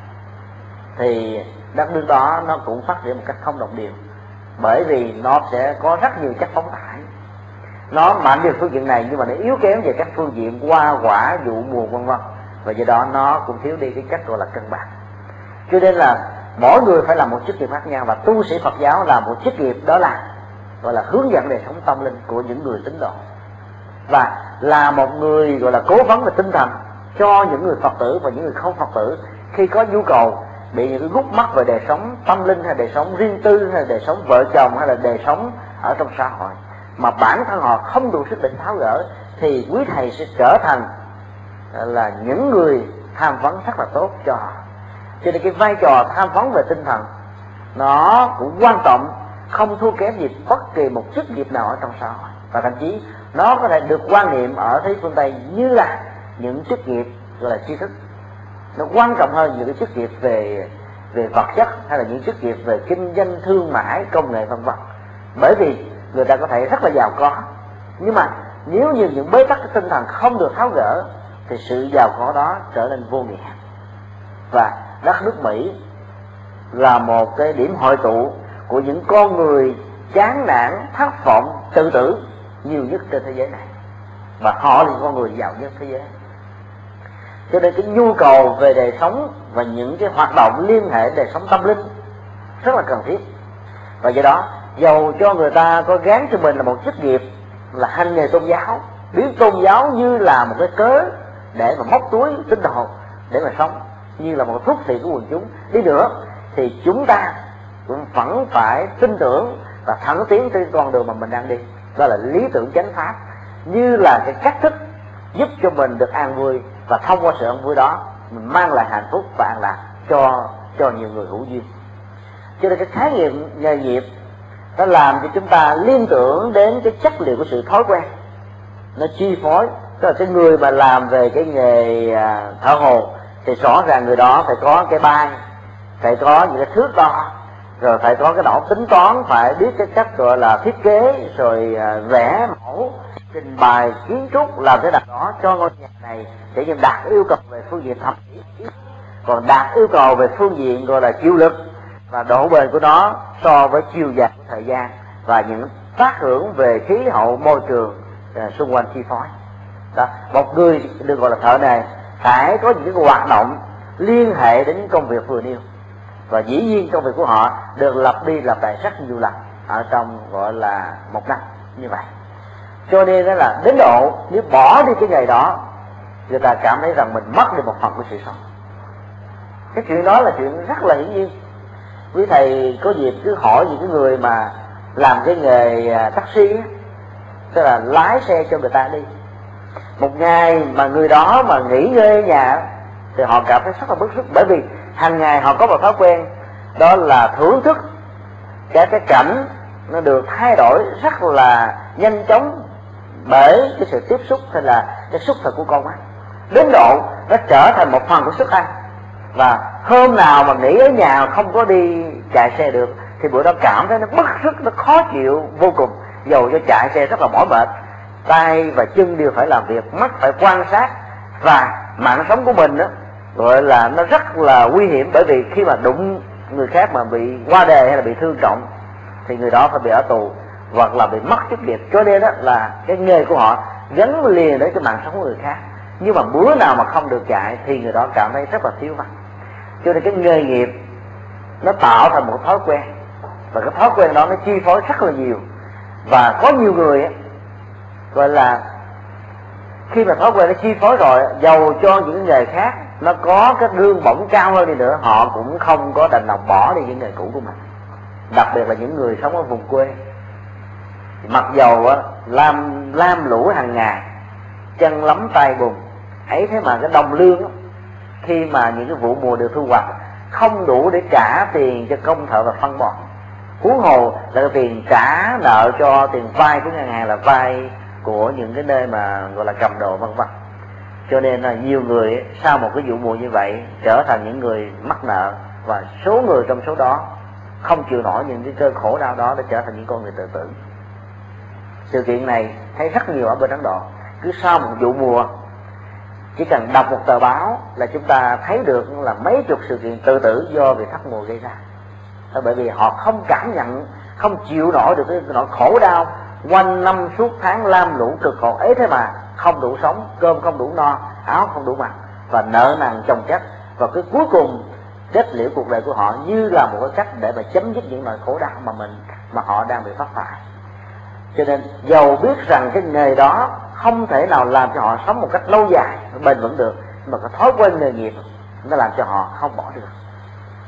thì đất nước đó nó cũng phát triển một cách không đồng đều, bởi vì nó sẽ có rất nhiều chất phóng thải. Nó mạnh về phương diện này nhưng mà nó yếu kém về các phương diện hoa quả, vụ mùa vân vân, và do đó nó cũng thiếu đi cái cách gọi là cân bằng. Cho nên là mỗi người phải làm một chức nghiệp khác nhau, và tu sĩ Phật giáo là một chức nghiệp đó là gọi là hướng dẫn đời sống tâm linh của những người tín đồ, và là một người gọi là cố vấn về tinh thần cho những người Phật tử và những người không Phật tử khi có nhu cầu bị những cái gút mắt về đời sống tâm linh, hay đời sống riêng tư, hay đời sống vợ chồng, hay là đời sống ở trong xã hội, mà bản thân họ không đủ sức để tháo gỡ, thì quý thầy sẽ trở thành là những người tham vấn rất là tốt cho họ. Cho nên cái vai trò tham vấn về tinh thần nó cũng quan trọng, không thua kém gì bất kỳ một chức nghiệp nào ở trong xã hội, và thậm chí nó có thể được quan niệm ở thế phương Tây như là những chức nghiệp gọi là tri thức. Nó quan trọng hơn những cái chức nghiệp về về vật chất, hay là những chức nghiệp về kinh doanh, thương mại, công nghệ vân vân. Bởi vì người ta có thể rất là giàu có, nhưng mà nếu như những bế tắc tinh thần không được tháo gỡ thì sự giàu có đó trở nên vô nghĩa. Và đất nước Mỹ là một cái điểm hội tụ của những con người chán nản, thất vọng, tự tử nhiều nhất trên thế giới này, và họ là những con người giàu nhất thế giới. Cho nên cái nhu cầu về đời sống và những cái hoạt động liên hệ đời sống tâm linh rất là cần thiết. Và do đó, dầu cho người ta có gán cho mình là một chức nghiệp là hành nghề tôn giáo, biến tôn giáo như là một cái cớ để mà móc túi tín đồ để mà sống, như là một thuốc thị của quần chúng đi nữa, thì chúng ta cũng vẫn phải tin tưởng và thẳng tiến trên con đường mà mình đang đi. Đó là lý tưởng chánh pháp, như là cái cách thức giúp cho mình được an vui, và thông qua sự an vui đó mình mang lại hạnh phúc và an lạc cho cho nhiều người hữu duyên. Cho nên cái khái niệm nghề nghiệp nó làm cho chúng ta liên tưởng đến cái chất liệu của sự thói quen, nó chi phối. Tức là cái người mà làm về cái nghề thợ hồ thì rõ ràng người đó phải có cái bay, phải có những cái thước đo, rồi phải có cái đầu tính toán, phải biết cái cách gọi là thiết kế, rồi vẽ mẫu, trình bày kiến trúc, làm thế nào đó cho ngôi nhà này để nhưng đạt yêu cầu về phương diện thẩm mỹ, còn đạt yêu cầu về phương diện gọi là chịu lực và độ bền của nó so với chiều dài của thời gian và những tác hưởng về khí hậu môi trường uh, xung quanh chi phối. Đó. Một người được gọi là thợ này phải có những cái hoạt động liên hệ đến công việc vừa nêu, và dĩ nhiên công việc của họ được lặp đi lặp lại rất nhiều lần ở trong gọi là một năm như vậy. Cho nên đó là đến độ nếu bỏ đi cái nghề đó, người ta cảm thấy rằng mình mất đi một phần của sự sống. Cái chuyện đó là chuyện rất là hiển nhiên. Quý thầy có dịp cứ hỏi những cái người mà làm cái nghề taxi á, tức là lái xe cho người ta đi, một ngày mà người đó mà nghỉ ngơi ở nhà thì họ cảm thấy rất là bức xúc, bởi vì hàng ngày họ có một thói quen đó là thưởng thức cái cái cảnh nó được thay đổi rất là nhanh chóng bởi cái sự tiếp xúc hay là cái xúc thực của con mắt, đến độ nó trở thành một phần của sức ăn. Và hôm nào mà nghỉ ở nhà không có đi chạy xe được thì bữa đó cảm thấy nó bức xúc, nó khó chịu vô cùng, dầu cho chạy xe rất là mỏi mệt, tay và chân đều phải làm việc, mắt phải quan sát, và mạng sống của mình đó gọi là nó rất là nguy hiểm, bởi vì khi mà đụng người khác mà bị qua đề hay là bị thương trọng thì người đó phải bị ở tù hoặc là bị mất chức việc. Cho nên đó là cái nghề của họ gắn liền đến cái mạng sống của người khác, nhưng mà bữa nào mà không được chạy thì người đó cảm thấy rất là thiếu vắng. Cho nên cái nghề nghiệp nó tạo thành một thói quen, và cái thói quen đó nó chi phối rất là nhiều. Và có nhiều người ấy, gọi là khi mà thói quen nó chi phối rồi, dầu cho những nghề khác nó có cái lương bổng cao hơn đi nữa, họ cũng không có đành lòng bỏ đi những nghề cũ của mình. Đặc biệt là những người sống ở vùng quê, mặc dầu á, lam lam lũ hàng ngày, chân lấm tay bùn ấy, thế mà cái đồng lương á, khi mà những cái vụ mùa được thu hoạch không đủ để trả tiền cho công thợ và phân bón, huống hồ là cái tiền trả nợ cho tiền vay của ngân hàng, là vay của những cái nơi mà gọi là cầm đồ vân vân. Cho nên là nhiều người sau một cái vụ mùa như vậy trở thành những người mắc nợ, và số người trong số đó không chịu nổi những cái cơn khổ đau đó để trở thành những con người tự tử. Sự kiện này thấy rất nhiều ở bên Ấn Độ. Cứ sau một vụ mùa, chỉ cần đọc một tờ báo là chúng ta thấy được là mấy chục sự kiện tự tử do việc thất mùa gây ra. Đó, bởi vì họ không cảm nhận, không chịu nổi được cái nỗi khổ đau quanh năm suốt tháng lam lũ cực khổ ấy, thế mà không đủ sống, cơm không đủ no, áo không đủ mặc, và nợ nần chồng chất, và cái cuối cùng kết liễu cuộc đời của họ như là một cái cách để mà chấm dứt những nỗi khổ đau mà mình mà họ đang bị vấp phải. Cho nên dầu biết rằng cái nghề đó không thể nào làm cho họ sống một cách lâu dài bền vững được, mà cái thói quen nghề nghiệp nó làm cho họ không bỏ được.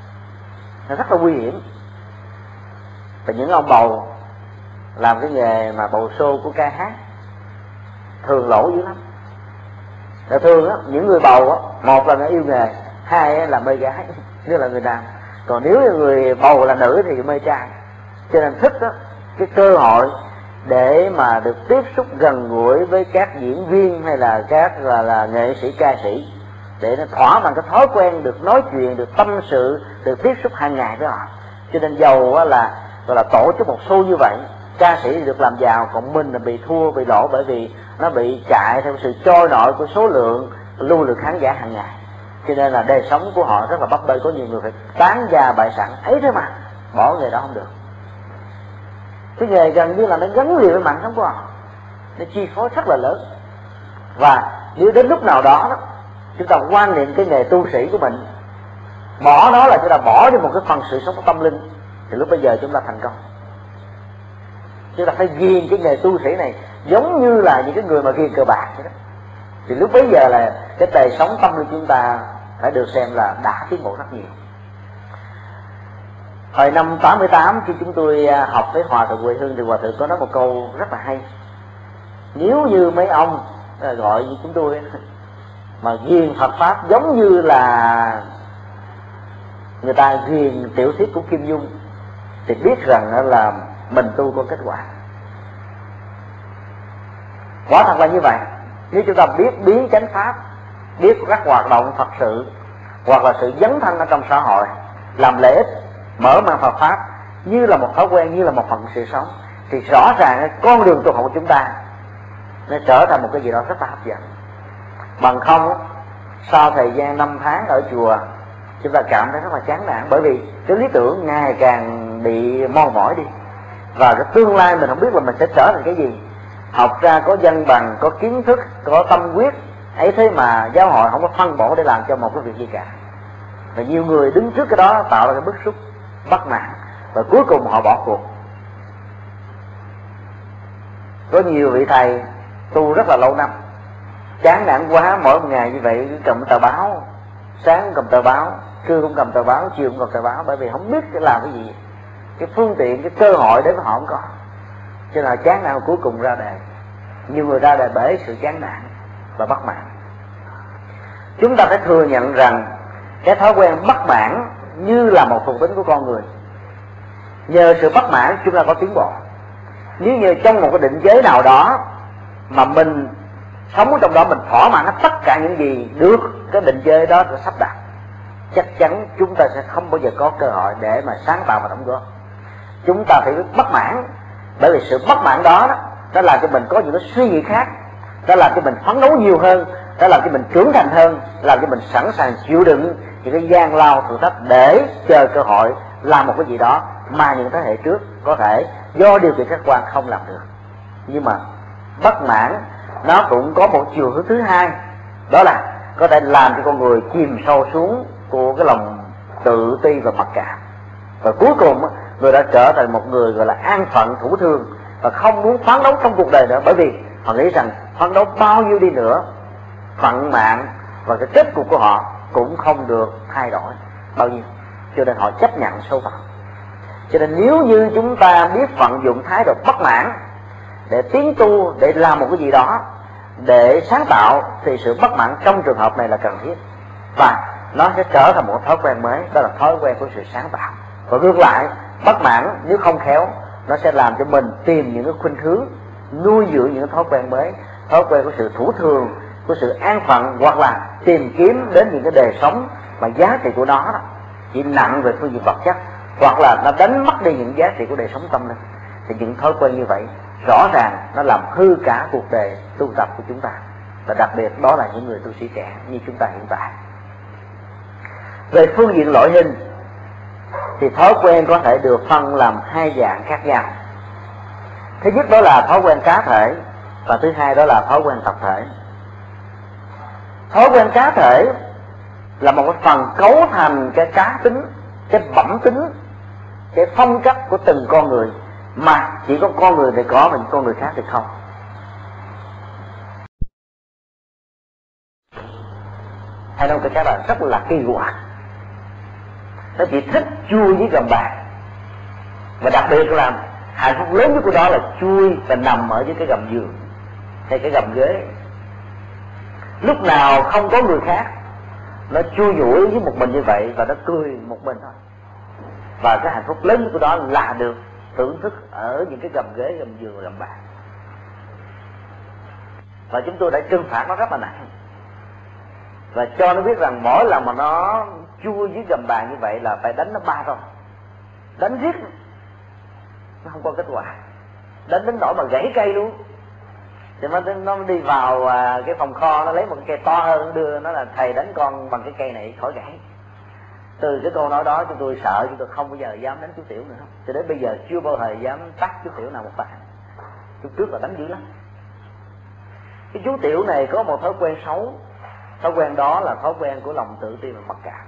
nó rất là nguy hiểm. Và những ông bầu làm cái nghề mà bầu show của ca hát thường lỗ dữ lắm. Là thường á, những người bầu á, một là nó yêu nghề, hai là mê gái nếu là người nam, còn nếu là người bầu là nữ thì mê trai. Cho nên thích đó, cái cơ hội để mà được tiếp xúc gần gũi với các diễn viên hay là các là, là nghệ sĩ ca sĩ, để nó thỏa mãn cái thói quen được nói chuyện, được tâm sự, được tiếp xúc hàng ngày với họ. Cho nên giàu là gọi là tổ chức một show như vậy, ca sĩ thì được làm giàu, còn mình là bị thua, bị lỗ, bởi vì nó bị chạy theo sự trôi nổi của số lượng lưu lượng khán giả hàng ngày. Cho nên là đời sống của họ rất là bấp bênh. Có nhiều người phải tán gia bại sản ấy thế mà bỏ nghề đó không được. Cái nghề gần như là nó gắn liền với mạng sống của họ, nó chi phối rất là lớn. Và nếu đến lúc nào đó, đó chúng ta quan niệm cái nghề tu sĩ của mình, bỏ đó là chúng ta bỏ đi một cái phần sự sống tâm linh, thì lúc bây giờ chúng ta thành công. Chúng ta phải ghiền cái nghề tu sĩ này giống như là những cái người mà ghiền cờ bạc vậy đó. Thì lúc bấy giờ là cái đời sống tâm linh chúng ta phải được xem là đã tiến bộ rất nhiều. Hồi năm tám mươi tám khi chúng tôi học với Hòa Thượng Huệ Hưng thì Hòa Thượng có nói một câu rất là hay: nếu như mấy ông gọi như chúng tôi mà ghiền Phật Pháp giống như là người ta ghiền tiểu thuyết của Kim Dung, thì biết rằng là mình tu có kết quả. Quả thật là như vậy. Nếu chúng ta biết biến chánh pháp, biết các hoạt động Phật sự, hoặc là sự dấn thân ở trong xã hội, làm lợi ích, mở mang Phật Pháp như là một thói quen, như là một phần sự sống, thì rõ ràng con đường tu học của chúng ta nó trở thành một cái gì đó rất là hấp dẫn. Bằng không, sau thời gian năm tháng ở chùa, chúng ta cảm thấy rất là chán nản, bởi vì cái lý tưởng ngày càng bị mon mỏi đi, và cái tương lai mình không biết là mình sẽ trở thành cái gì. Học ra có văn bằng, có kiến thức, có tâm huyết ấy, thế mà giáo hội không có phân bổ để làm cho một cái việc gì cả. Và nhiều người đứng trước cái đó tạo ra cái bức xúc, bất mãn, và cuối cùng họ bỏ cuộc. Có nhiều vị thầy tu rất là lâu năm, chán nản quá, mỗi một ngày như vậy cứ cầm tờ báo, sáng cầm tờ báo, trưa cũng cầm tờ báo, chiều cũng cầm tờ báo, bởi vì không biết cái làm cái gì, cái phương tiện, cái cơ hội để mà họ không có. Cho nên là chán nản cuối cùng ra đời. Nhiều người ra đời bởi sự chán nản và bất mãn. Chúng ta phải thừa nhận rằng cái thói quen bất mãn như là một thuộc tính của con người. Nhờ sự bất mãn chúng ta có tiến bộ. Nếu như trong một cái định giới nào đó mà mình sống trong đó, mình thỏa mãn tất cả những gì được cái định giới đó đã sắp đặt, chắc chắn chúng ta sẽ không bao giờ có cơ hội để mà sáng tạo và đóng góp. Chúng ta phải bất mãn, bởi vì sự bất mãn đó, đó nó làm cho mình có những cái suy nghĩ khác, nó làm cho mình phấn đấu nhiều hơn, nó làm cho mình trưởng thành hơn, làm cho mình sẵn sàng chịu đựng những cái gian lao thử thách để chờ cơ hội làm một cái gì đó mà những thế hệ trước có thể do điều kiện khách quan không làm được. Nhưng mà bất mãn nó cũng có một chiều hướng thứ hai, đó là có thể làm cho con người chìm sâu xuống của cái lòng tự ti và mặc cảm, và cuối cùng người đã trở thành một người gọi là an phận thủ thường và không muốn phấn đấu trong cuộc đời nữa, bởi vì họ nghĩ rằng phấn đấu bao nhiêu đi nữa, vận mạng và cái kết cục của họ cũng không được thay đổi bao nhiêu, cho nên họ chấp nhận số phận. Cho nên nếu như chúng ta biết vận dụng thái độ bất mãn để tiến tu, để làm một cái gì đó, để sáng tạo, thì sự bất mãn trong trường hợp này là cần thiết, và nó sẽ trở thành một thói quen mới, đó là thói quen của sự sáng tạo. Và ngược lại, bất mãn nếu không khéo, nó sẽ làm cho mình tìm những cái khuynh hướng, nuôi dưỡng những thói quen mới, thói quen của sự thủ thường, của sự an phận, hoặc là tìm kiếm đến những cái đời sống mà giá trị của nó đó chỉ nặng về phương diện vật chất, hoặc là nó đánh mất đi những giá trị của đời sống tâm linh. Thì những thói quen như vậy rõ ràng nó làm hư cả cuộc đời tu tập của chúng ta, và đặc biệt đó là những người tu sĩ trẻ như chúng ta hiện tại. Về phương diện loại hình thì thói quen có thể được phân làm hai dạng khác nhau. Thứ nhất đó là thói quen cá thể, và thứ hai đó là thói quen tập thể. Thói quen cá thể là một cái phần cấu thành cái cá tính, cái bẩm tính, cái phong cách của từng con người, mà chỉ có con người thì có, mà những con người khác thì không. Hay nói cái là rất là kỳ quặc. nó chỉ thích chui với gầm bàn, và đặc biệt là hạnh phúc lớn nhất của nó là chui và nằm ở dưới cái gầm giường hay cái gầm ghế. Lúc nào không có người khác, nó chui nhủi với một mình như vậy và nó cười một mình thôi. Và cái hạnh phúc lớn nhất của đó là được thưởng thức ở những cái gầm ghế, gầm giường, gầm bàn. Và chúng tôi đã trừng phạt nó rất là nặng, và cho nó biết rằng mỗi lần mà nó chui dưới gầm bàn như vậy là phải đánh nó ba rồi, đánh riết nó không có kết quả, đánh đến nỗi mà gãy cây luôn. Thì nó, nó đi vào cái phòng kho, nó lấy một cái cây to hơn, đưa nó là thầy đánh con bằng cái cây này khỏi gãy. Từ cái câu nói đó chúng tôi sợ, chúng tôi không bao giờ dám đánh chú Tiểu nữa. Cho đến bây giờ chưa bao giờ dám tắt chú Tiểu nào một bàn. Lúc trước là đánh dữ lắm. Cái chú Tiểu này có một thói quen xấu. Thói quen đó là thói quen của lòng tự ti và mặc cảm.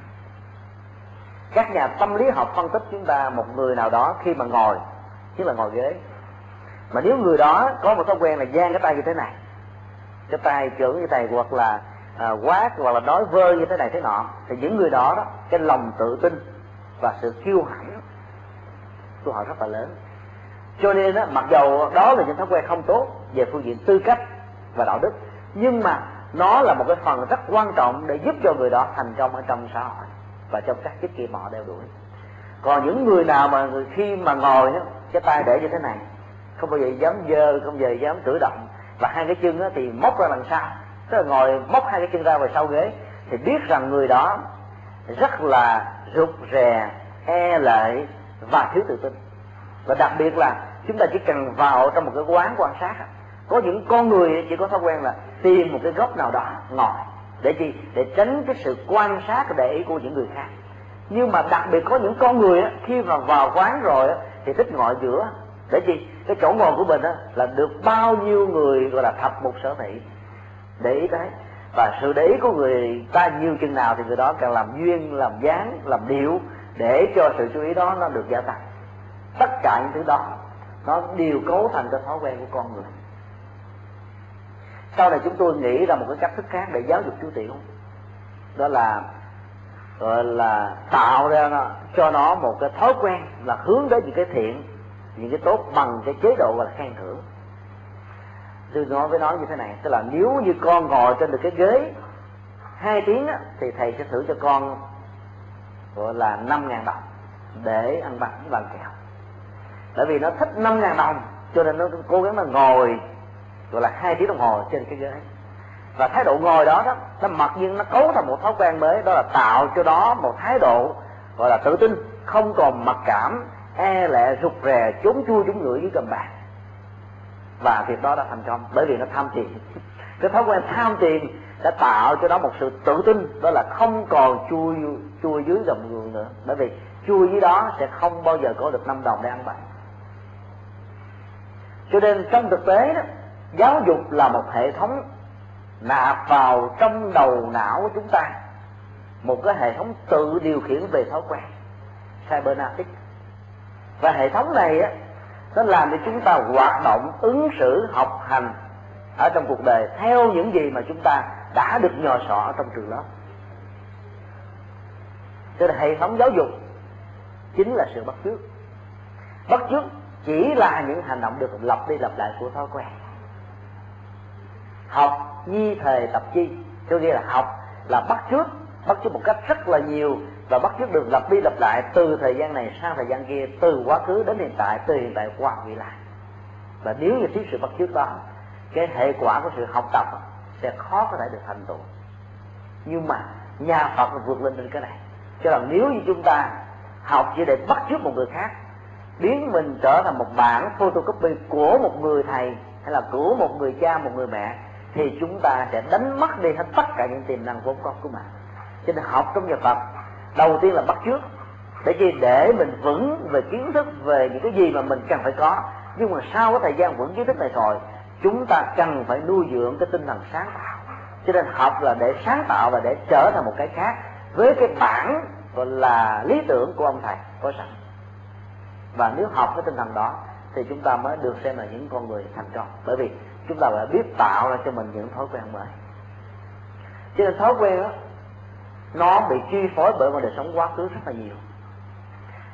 Các nhà tâm lý học phân tích chúng ta, một người nào đó khi mà ngồi, tức là ngồi ghế, mà nếu người đó có một thói quen là dang cái tay như thế này, cái tay trưởng như thế này, hoặc là à, quát, hoặc là nói vơ như thế này thế nọ, thì những người đó đó, cái lòng tự tin và sự kiêu hãnh của họ rất là lớn. Cho nên đó, mặc dầu đó là những thói quen không tốt về phương diện tư cách và đạo đức, nhưng mà nó là một cái phần rất quan trọng để giúp cho người đó thành công ở trong xã hội và trong các chức nghiệp họ đeo đuổi. Còn những người nào mà khi mà ngồi đó, cái tay để như thế này, không bao giờ dám dơ, không bao giờ dám cử động, và hai cái chân đó thì móc ra đằng sau, tức là ngồi móc hai cái chân ra vào sau ghế, thì biết rằng người đó rất là rụt rè, e lệ và thiếu tự tin. Và đặc biệt là chúng ta chỉ cần vào trong một cái quán quan sát, có những con người chỉ có thói quen là tìm một cái góc nào đó ngồi, để chi? Để tránh cái sự quan sát để ý của những người khác. Nhưng mà đặc biệt có những con người khi mà vào quán rồi thì thích ngồi giữa, để chi? Cái chỗ ngồi của mình là được bao nhiêu người gọi là thập mục sở thị để ý tới, và sự để ý của người ta nhiều chừng nào thì người đó càng làm duyên, làm dáng, làm điệu để cho sự chú ý đó nó được gia tăng. Tất cả những thứ đó nó đều cấu thành cái thói quen của con người. Sau này chúng tôi nghĩ ra một cái cách thức khác để giáo dục chú Tiểu, đó là gọi là tạo ra nó, cho nó một cái thói quen là hướng đến những cái thiện, những cái tốt bằng cái chế độ gọi là khen thưởng. Tôi nói với nó như thế này, tức là nếu như con ngồi trên được cái ghế hai tiếng á, thì thầy sẽ thưởng cho con gọi là năm ngàn đồng để ăn bánh bằng kẹo. Bởi vì nó thích năm ngàn đồng cho nên nó cố gắng là ngồi gọi là hai tiếng đồng hồ trên cái ghế. Và thái độ ngồi đó đó, nó mặc nhiên nó cấu thành một thói quen mới, đó là tạo cho đó một thái độ gọi là tự tin, không còn mặc cảm, e lệ, rụt rè, trốn chui trốn ngửi dưới gầm bàn. Và việc đó đã thành công bởi vì nó tham tiền. Cái thói quen tham tiền đã tạo cho nó một sự tự tin, đó là không còn chui chui dưới gầm giường nữa, bởi vì chui dưới đó sẽ không bao giờ có được năm đồng để ăn bánh. Cho nên trong thực tế đó, giáo dục là một hệ thống nạp vào trong đầu não của chúng ta một cái hệ thống tự điều khiển về thói quen, cybernetics. Và hệ thống này á, nó làm cho chúng ta hoạt động, ứng xử, học hành ở trong cuộc đời theo những gì mà chúng ta đã được nhò sọ ở trong trường lớp. Cho nên hệ thống giáo dục chính là sự bắt chước. Bắt chước chỉ là những hành động được lặp đi lặp lại của thói quen. Học nhi thề tập chi, cho nghĩa là học là bắt chước, bắt chước một cách rất là nhiều, và bắt chước được lặp đi lặp lại từ thời gian này sang thời gian kia, từ quá khứ đến hiện tại, từ hiện tại qua vị lai. Và nếu như thiếu sự bắt chước đó, cái hệ quả của sự học tập sẽ khó có thể được thành tựu. Nhưng mà nhà Phật vượt lên trên cái này, cho rằng nếu như chúng ta học chỉ để bắt chước một người khác, biến mình trở thành một bản photocopy của một người thầy hay là của một người cha, một người mẹ, thì chúng ta sẽ đánh mất đi hết tất cả những tiềm năng vốn có của mình. Cho nên học trong nhà Phật đầu tiên là bắt chước, để chi? Để mình vững về kiến thức, về những cái gì mà mình cần phải có. Nhưng mà sau cái thời gian vững kiến thức này rồi, chúng ta cần phải nuôi dưỡng cái tinh thần sáng tạo. Cho nên học là để sáng tạo và để trở thành một cái khác, với cái bản gọi là lý tưởng của ông thầy có sẵn. Và nếu học cái tinh thần đó thì chúng ta mới được xem là những con người thành công, bởi vì chúng ta phải biết tạo ra cho mình những thói quen mới. Cho nên thói quen đó, nó bị chi phối bởi một đời sống quá khứ rất là nhiều.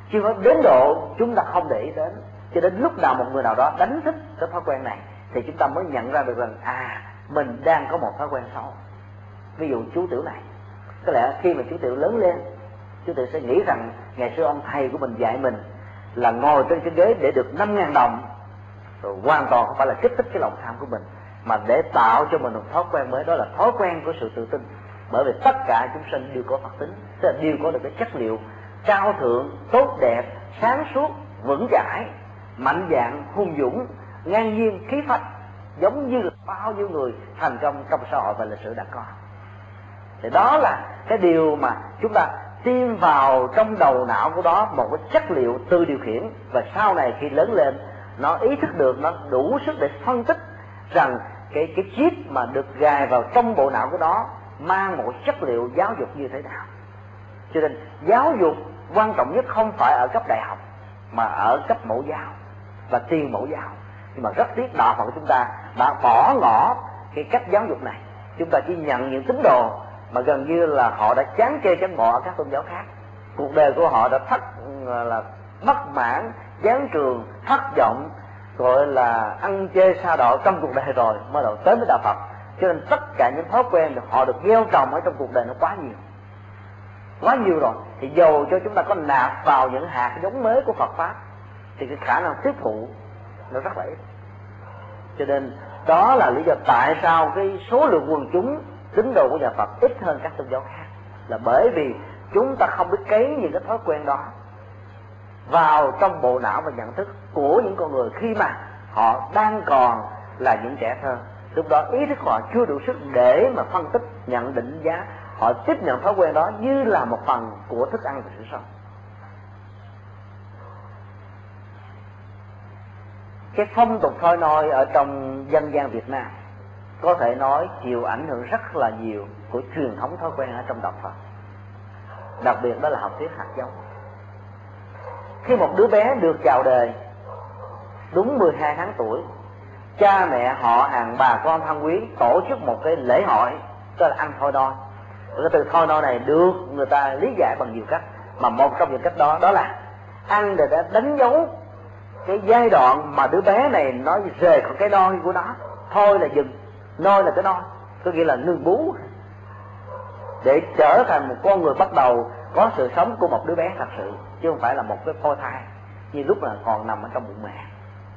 chứ nói đến độ chúng ta không để ý đến. Cho đến lúc nào một người nào đó đánh thức cái thói quen này thì chúng ta mới nhận ra được rằng à, mình đang có một thói quen xấu. Ví dụ chú Tiểu này, có lẽ khi mà chú Tiểu lớn lên, chú Tiểu sẽ nghĩ rằng ngày xưa ông thầy của mình dạy mình là ngồi trên cái ghế để được năm ngàn đồng, rồi hoàn toàn không phải là kích thích cái lòng tham của mình, mà để tạo cho mình một thói quen mới, đó là thói quen của sự tự tin. Bởi vì tất cả chúng sinh đều có Phật tính, tức là đều có được cái chất liệu cao thượng, tốt đẹp, sáng suốt, vững chãi, mạnh dạn, hùng dũng, ngang nhiên, khí phách, giống như là bao nhiêu người thành công trong xã hội và lịch sử đã có. Thì đó là cái điều mà chúng ta tiêm vào trong đầu não của đó một cái chất liệu tự điều khiển, và sau này khi lớn lên nó ý thức được, nó đủ sức để phân tích rằng cái cái chip mà được gài vào trong bộ não của nó mang một chất liệu giáo dục như thế nào. Cho nên giáo dục quan trọng nhất không phải ở cấp đại học mà ở cấp mẫu giáo và tiền mẫu giáo. Nhưng mà rất tiếc đạo Phật của chúng ta đã bỏ ngỏ cái cách giáo dục này. Chúng ta chỉ nhận những tín đồ mà gần như là họ đã chán chê chán ngọ ở các tôn giáo khác. Cuộc đời của họ đã thất là bất mãn, chán trường, thất vọng, gọi là ăn chê sa đọa trong cuộc đời rồi mới đầu tới với đạo Phật. Cho nên tất cả những thói quen được họ được gieo trồng ở trong cuộc đời nó quá nhiều, quá nhiều rồi. Thì dầu cho chúng ta có nạp vào những hạt giống mới của Phật pháp thì cái khả năng tiếp thụ nó rất là ít. Cho nên đó là lý do tại sao cái số lượng quần chúng tín đồ của nhà Phật ít hơn các tôn giáo khác, là bởi vì chúng ta không biết cấy những cái thói quen đó vào trong bộ não và nhận thức của những con người khi mà họ đang còn là những trẻ thơ. Lúc đó ý thức họ chưa đủ sức để mà phân tích, nhận định giá. Họ tiếp nhận thói quen đó như là một phần của thức ăn và sự sống. Cái phong tục thôi nôi ở trong dân gian Việt Nam có thể nói chịu ảnh hưởng rất là nhiều của truyền thống thói quen ở trong đạo Phật. Đặc biệt đó là học thuyết hạt giống. Khi một đứa bé được chào đời đúng mười hai tháng tuổi, cha mẹ họ hàng bà con thân quyến tổ chức một cái lễ hội, tức là ăn thôi nôi. Cái từ thôi nôi này được người ta lý giải bằng nhiều cách, mà một trong những cách đó đó là ăn để đã đánh dấu cái giai đoạn mà đứa bé này nó rời khỏi cái nôi của nó. Thôi là dừng, nôi là cái nôi, có nghĩa là nương bú, để trở thành một con người bắt đầu có sự sống của một đứa bé thật sự, chứ không phải là một cái phôi thai như lúc là còn nằm ở trong bụng mẹ.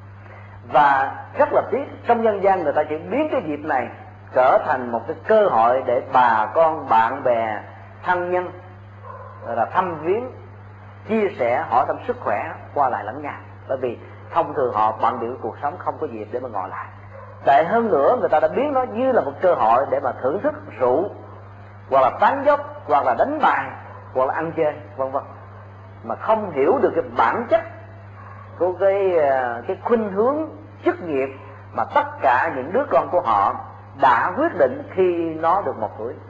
Và rất là tiếc, trong dân gian người ta chỉ biến cái dịp này trở thành một cái cơ hội để bà con, bạn bè, thân nhân là thăm viếng, chia sẻ, hỏi thăm sức khỏe qua lại lẫn nhau. Bởi vì thông thường họ bận bịu cuộc sống, không có dịp để mà ngồi lại. Tệ hơn nữa, người ta đã biến nó như là một cơ hội để mà thưởng thức rượu, hoặc là tán dốc, hoặc là đánh bài, hoặc là ăn chơi, vân vân, mà không hiểu được cái bản chất của cái cái khuynh hướng chức nghiệp mà tất cả những đứa con của họ đã quyết định khi nó được một tuổi.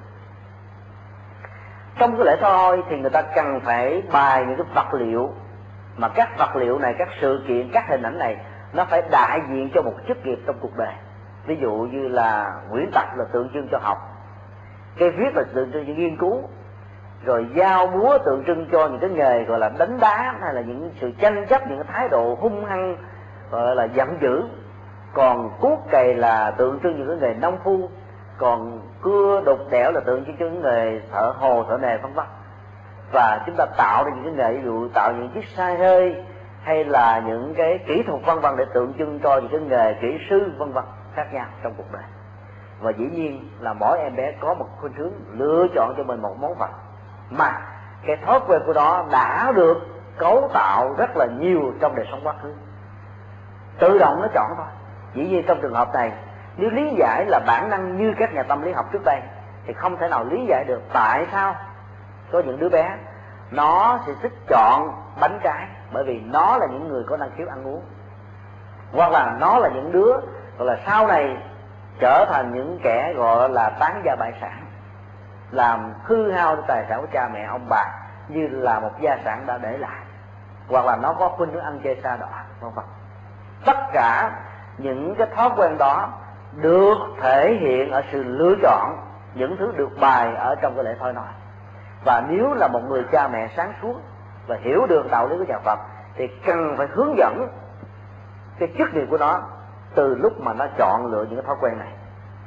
Trong cái lễ thôi thì người ta cần phải bài những cái vật liệu, mà các vật liệu này, các sự kiện, các hình ảnh này nó phải đại diện cho một chức nghiệp trong cuộc đời. Ví dụ như là quyển tập là tượng trưng cho học, cây viết là tượng trưng cho nghiên cứu, rồi dao búa tượng trưng cho những cái nghề gọi là đánh đá, hay là những sự tranh chấp, những cái thái độ hung hăng gọi là giận dữ. Còn cuốc cày là tượng trưng những cái nghề nông phu, còn cưa đục đẽo là tượng trưng cho những nghề thợ hồ, thợ nề, vân vân. Và chúng ta tạo ra những cái nghề, ví dụ tạo những chiếc xe hơi hay là những cái kỹ thuật vân vân để tượng trưng cho những cái nghề kỹ sư vân vân khác nhau trong cuộc đời. Và dĩ nhiên là mỗi em bé có một khuynh hướng lựa chọn cho mình một món vật mà cái thói quen của nó đã được cấu tạo rất là nhiều trong đời sống quá khứ, tự động nó chọn thôi. Dĩ nhiên trong trường hợp này, nếu lý giải là bản năng như các nhà tâm lý học trước đây thì không thể nào lý giải được tại sao có những đứa bé nó sẽ thích chọn bánh trái, bởi vì nó là những người có năng khiếu ăn uống, hoặc là nó là những đứa gọi là sau này trở thành những kẻ gọi là tán gia bại sản, làm hư hao tài sản của cha mẹ ông bà như là một gia sản đã để lại, hoặc là nó có khuynh hướng ăn chơi sa đọa, vân vân. Tất cả những cái thói quen đó được thể hiện ở sự lựa chọn những thứ được bài ở trong cái lễ thôi nôi. Và nếu là một người cha mẹ sáng suốt và hiểu được đạo lý của nhà Phật thì cần phải hướng dẫn cái chức nghiệp của nó từ lúc mà nó chọn lựa những cái thói quen này.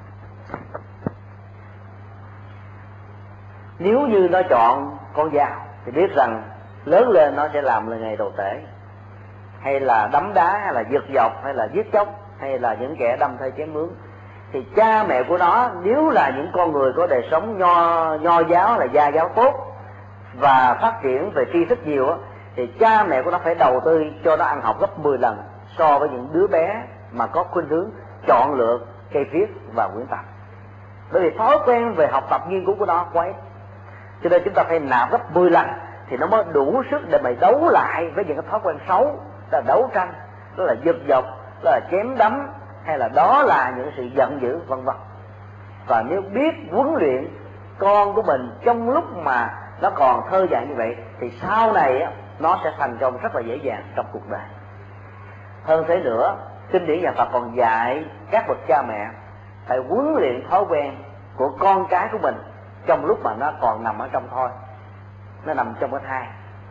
Nếu như nó chọn con dao thì biết rằng lớn lên nó sẽ làm là nghề đồ tể, hay là đấm đá, hay là giật dọc, hay là giết chóc, hay là những kẻ đâm thuê chém mướn. Thì cha mẹ của nó nếu là những con người có đời sống nho nho giáo, là gia giáo tốt và phát triển về tri thức nhiều á, thì cha mẹ của nó phải đầu tư cho nó ăn học gấp mười lần so với những đứa bé mà có khuynh hướng chọn lựa cây viết và quyển tập. Bởi vì thói quen về học tập nghiên cứu của nó quá ít, cho nên chúng ta phải nạp gấp mười lần thì nó mới đủ sức để mà đấu lại với những cái thói quen xấu, đó là đấu tranh, đó là giật dọc, đó là chém đấm, hay là đó là những sự giận dữ, vân vân. Và nếu biết huấn luyện con của mình trong lúc mà nó còn thơ dại như vậy thì sau này nó sẽ thành công rất là dễ dàng trong cuộc đời. Hơn thế nữa, kinh điển nhà Phật còn dạy các bậc cha mẹ phải huấn luyện thói quen của con cái của mình trong lúc mà nó còn nằm ở trong thoi, nó nằm trong cái thai.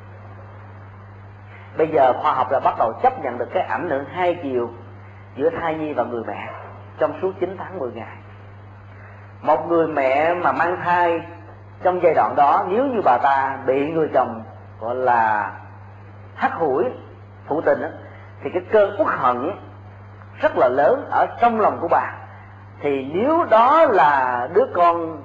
Bây giờ khoa học đã bắt đầu chấp nhận được cái ảnh hưởng hai chiều giữa thai nhi và người mẹ trong suốt chín tháng mười ngày. Một người mẹ mà mang thai trong giai đoạn đó, nếu như bà ta bị người chồng gọi là hắt hủi phụ tình đó, thì cái cơn uất hận rất là lớn ở trong lòng của bà. Thì nếu đó là đứa con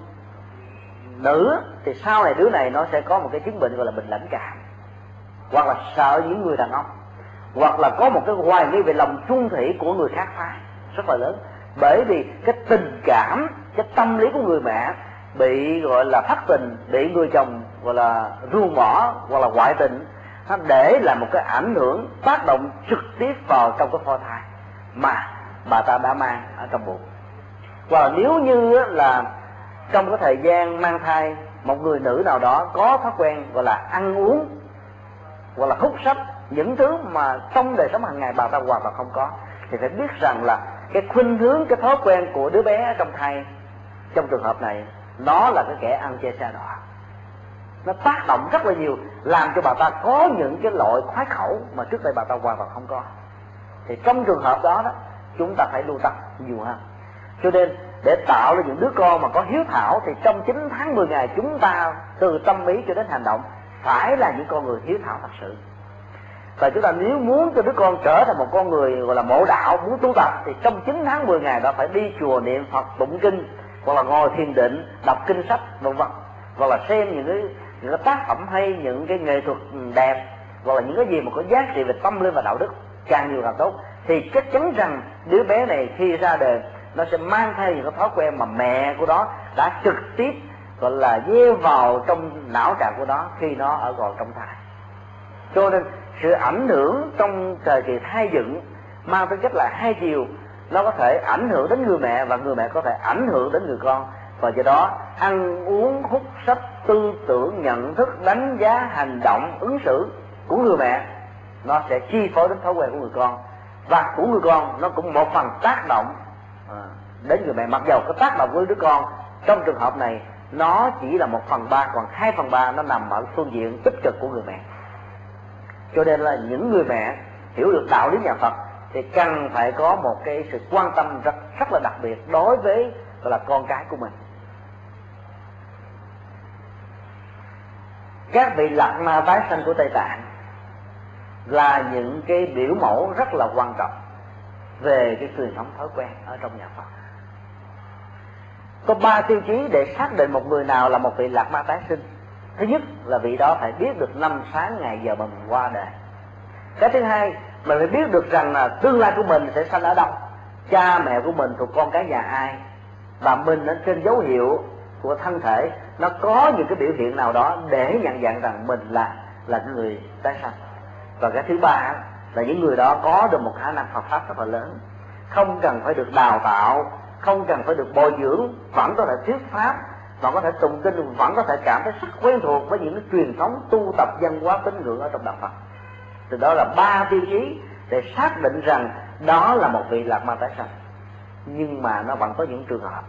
nữ thì sau này đứa này nó sẽ có một cái chứng bệnh gọi là bệnh lãnh cảm, hoặc là sợ những người đàn ông, hoặc là có một cái hoài nghi về lòng chung thủy của người khác phái rất là lớn. Bởi vì cái tình cảm, cái tâm lý của người mẹ bị gọi là thất tình, bị người chồng gọi là ru mỏ hoặc là ngoại tình, nó để là một cái ảnh hưởng tác động trực tiếp vào trong cái phôi thai mà bà ta đã mang ở trong bụng. Và nếu như là trong cái thời gian mang thai, một người nữ nào đó có thói quen gọi là ăn uống hoặc là hút sách, những thứ mà trong đời sống hàng ngày bà ta hoàn toàn không có, thì phải biết rằng là cái khuynh hướng, cái thói quen của đứa bé trong thai trong trường hợp này nó là cái kẻ ăn chơi xa đọa, nó tác động rất là nhiều, làm cho bà ta có những cái loại khoái khẩu mà trước đây bà ta hoàn toàn không có. Thì trong trường hợp đó đó chúng ta phải lưu tâm nhiều hơn. Cho nên để tạo ra những đứa con mà có hiếu thảo thì trong chín tháng mười ngày chúng ta từ tâm ý cho đến hành động phải là những con người hiếu thảo thật sự. Và chúng ta nếu muốn cho đứa con trở thành một con người gọi là mộ đạo, muốn tu tập, thì trong chín tháng mười ngày đó phải đi chùa niệm Phật, tụng kinh, hoặc là ngồi thiền định, đọc kinh sách, vân vân, hoặc là xem những cái những cái tác phẩm hay, những cái nghệ thuật đẹp, hoặc là những cái gì mà có giá trị về tâm linh và đạo đức, càng nhiều càng tốt. Thì chắc chắn rằng đứa bé này khi ra đời nó sẽ mang theo những cái thói quen mà mẹ của nó đã trực tiếp gọi là gieo vào trong não trạng của nó khi nó ở còn trong thai. Cho nên sự ảnh hưởng trong thời kỳ thai dựng mang tính cách là hai chiều, nó có thể ảnh hưởng đến người mẹ và người mẹ có thể ảnh hưởng đến người con. Và do đó ăn uống, hút sách, tư tưởng, nhận thức, đánh giá, hành động, ứng xử của người mẹ nó sẽ chi phối đến thói quen của người con, và của người con nó cũng một phần tác động đến người mẹ. Mặc dầu cái tác động của đứa con trong trường hợp này nó chỉ là một phần ba, còn hai phần ba nó nằm ở phương diện tích cực của người mẹ. Cho nên là những người mẹ hiểu được đạo lý nhà Phật thì cần phải có một cái sự quan tâm rất rất là đặc biệt đối với gọi là con cái của mình. Các vị Lạt Ma tái sanh của Tây Tạng là những cái biểu mẫu rất là quan trọng về cái truyền thống thói quen ở trong nhà Phật. Có ba tiêu chí để xác định một người nào là một vị Lạt Ma tái sinh. Thứ nhất là vị đó phải biết được năm sáng ngày giờ mà mình qua đời. Cái thứ hai, mình phải biết được rằng là tương lai của mình sẽ sanh ở đâu, cha mẹ của mình thuộc con cái nhà ai, và mình ở trên dấu hiệu của thân thể nó có những cái biểu hiện nào đó để nhận dạng rằng mình là là người tái sanh. Và cái thứ ba là những người đó có được một khả năng Phật pháp rất là lớn, không cần phải được đào tạo, không cần phải được bồi dưỡng, vẫn có thể thuyết pháp, vẫn có thể tụng kinh, vẫn có thể cảm thấy rất quen thuộc với những cái truyền thống tu tập văn hóa tín ngưỡng ở trong đạo Phật. Từ đó là ba tiêu chí để xác định rằng đó là một vị Lạt Ma tái sanh. Nhưng mà nó vẫn có những trường hợp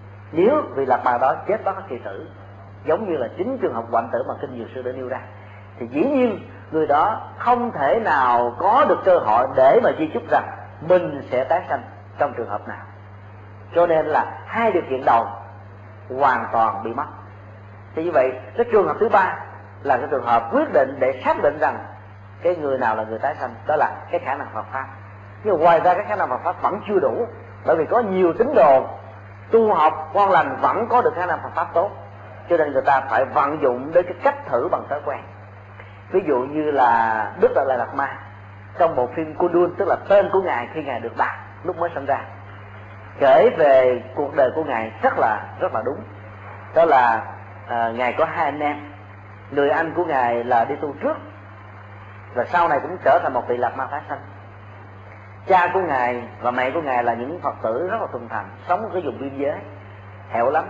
nếu vị Lạt Ma đó chết bất kỳ tử, giống như là chính trường hợp hoạn tử mà kinh Dược Sư đã nêu ra, thì dĩ nhiên người đó không thể nào có được cơ hội để mà di chúc rằng mình sẽ tái sanh trong trường hợp nào. Cho nên là hai điều kiện đầu hoàn toàn bị mất. Thì như vậy cái trường hợp thứ ba là cái trường hợp quyết định để xác định rằng cái người nào là người tái sanh, đó là cái khả năng Phật pháp. Nhưng ngoài ra cái khả năng Phật pháp vẫn chưa đủ, bởi vì có nhiều tín đồ tu học ngon lành vẫn có được khả năng Phật pháp tốt, cho nên người ta phải vận dụng đến cái cách thử bằng thói quen. Ví dụ như là Đức Đạt Lai Lạt Ma trong bộ phim Kundun, tức là tên của ngài khi ngài được đặt lúc mới sinh ra, kể về cuộc đời của ngài rất là rất là đúng. Đó là à, ngài có hai anh em, người anh của ngài là đi tu trước và sau này cũng trở thành một vị Lạt Ma tái sanh. Cha của ngài và mẹ của ngài là những Phật tử rất là thuần thành, sống ở cái vùng biên giới hẻo lắm.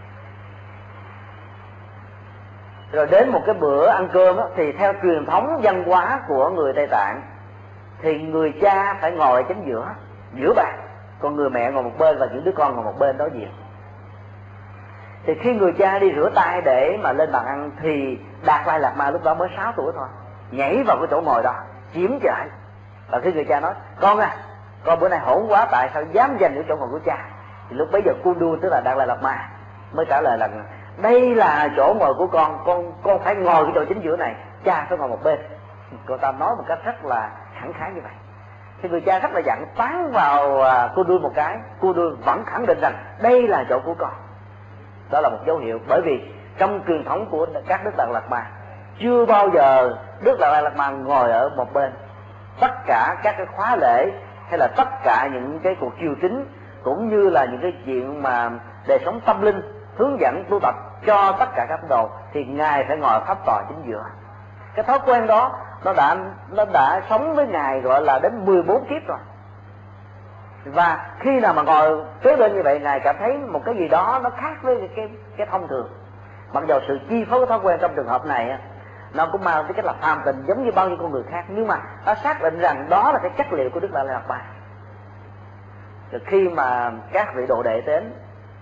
Rồi đến một cái bữa ăn cơm đó, thì theo truyền thống văn hóa của người Tây Tạng thì người cha phải ngồi chính giữa giữa bàn, còn người mẹ ngồi một bên và những đứa con ngồi một bên đối diện. Thì khi người cha đi rửa tay để mà lên bàn ăn thì Đạt Lai Lạt Ma lúc đó mới sáu tuổi thôi, nhảy vào cái chỗ ngồi đó chiếm chạy. Và khi người cha nói: con à, con bữa nay hỗn quá, tại sao dám giành những chỗ ngồi của cha? Thì lúc bấy giờ Kundu, tức là Đạt Lai Lạt Ma, mới trả lời là đây là chỗ ngồi của con, con con phải ngồi cái chỗ chính giữa này, cha phải ngồi một bên. Cô ta nói một cách rất là khẳng khái như vậy. Thì người cha rất là giận, tán vào Kundu một cái. Kundu vẫn khẳng định rằng đây là chỗ của con. Đó là một dấu hiệu, bởi vì trong truyền thống của các Đức Đạt Lạt Ma chưa bao giờ Đức Đạt Lai Lạt Ma ngồi ở một bên. Tất cả các cái khóa lễ hay là tất cả những cái cuộc chiêu chính cũng như là những cái chuyện mà đời sống tâm linh hướng dẫn tu tập cho tất cả các tín đồ thì ngài phải ngồi pháp tòa chính giữa. Cái thói quen đó nó đã nó đã sống với ngài gọi là đến mười bốn kiếp rồi. Và khi nào mà ngồi kế bên như vậy, ngài cảm thấy một cái gì đó nó khác với cái cái, cái thông thường. Mặc dù sự chi phối thói quen trong trường hợp này nó cũng mang cái cách là phàm tình giống như bao nhiêu con người khác, nhưng mà nó xác định rằng đó là cái chất liệu của Đức Đạt Lai Lạt Ma. Rồi khi mà các vị đồ đệ đến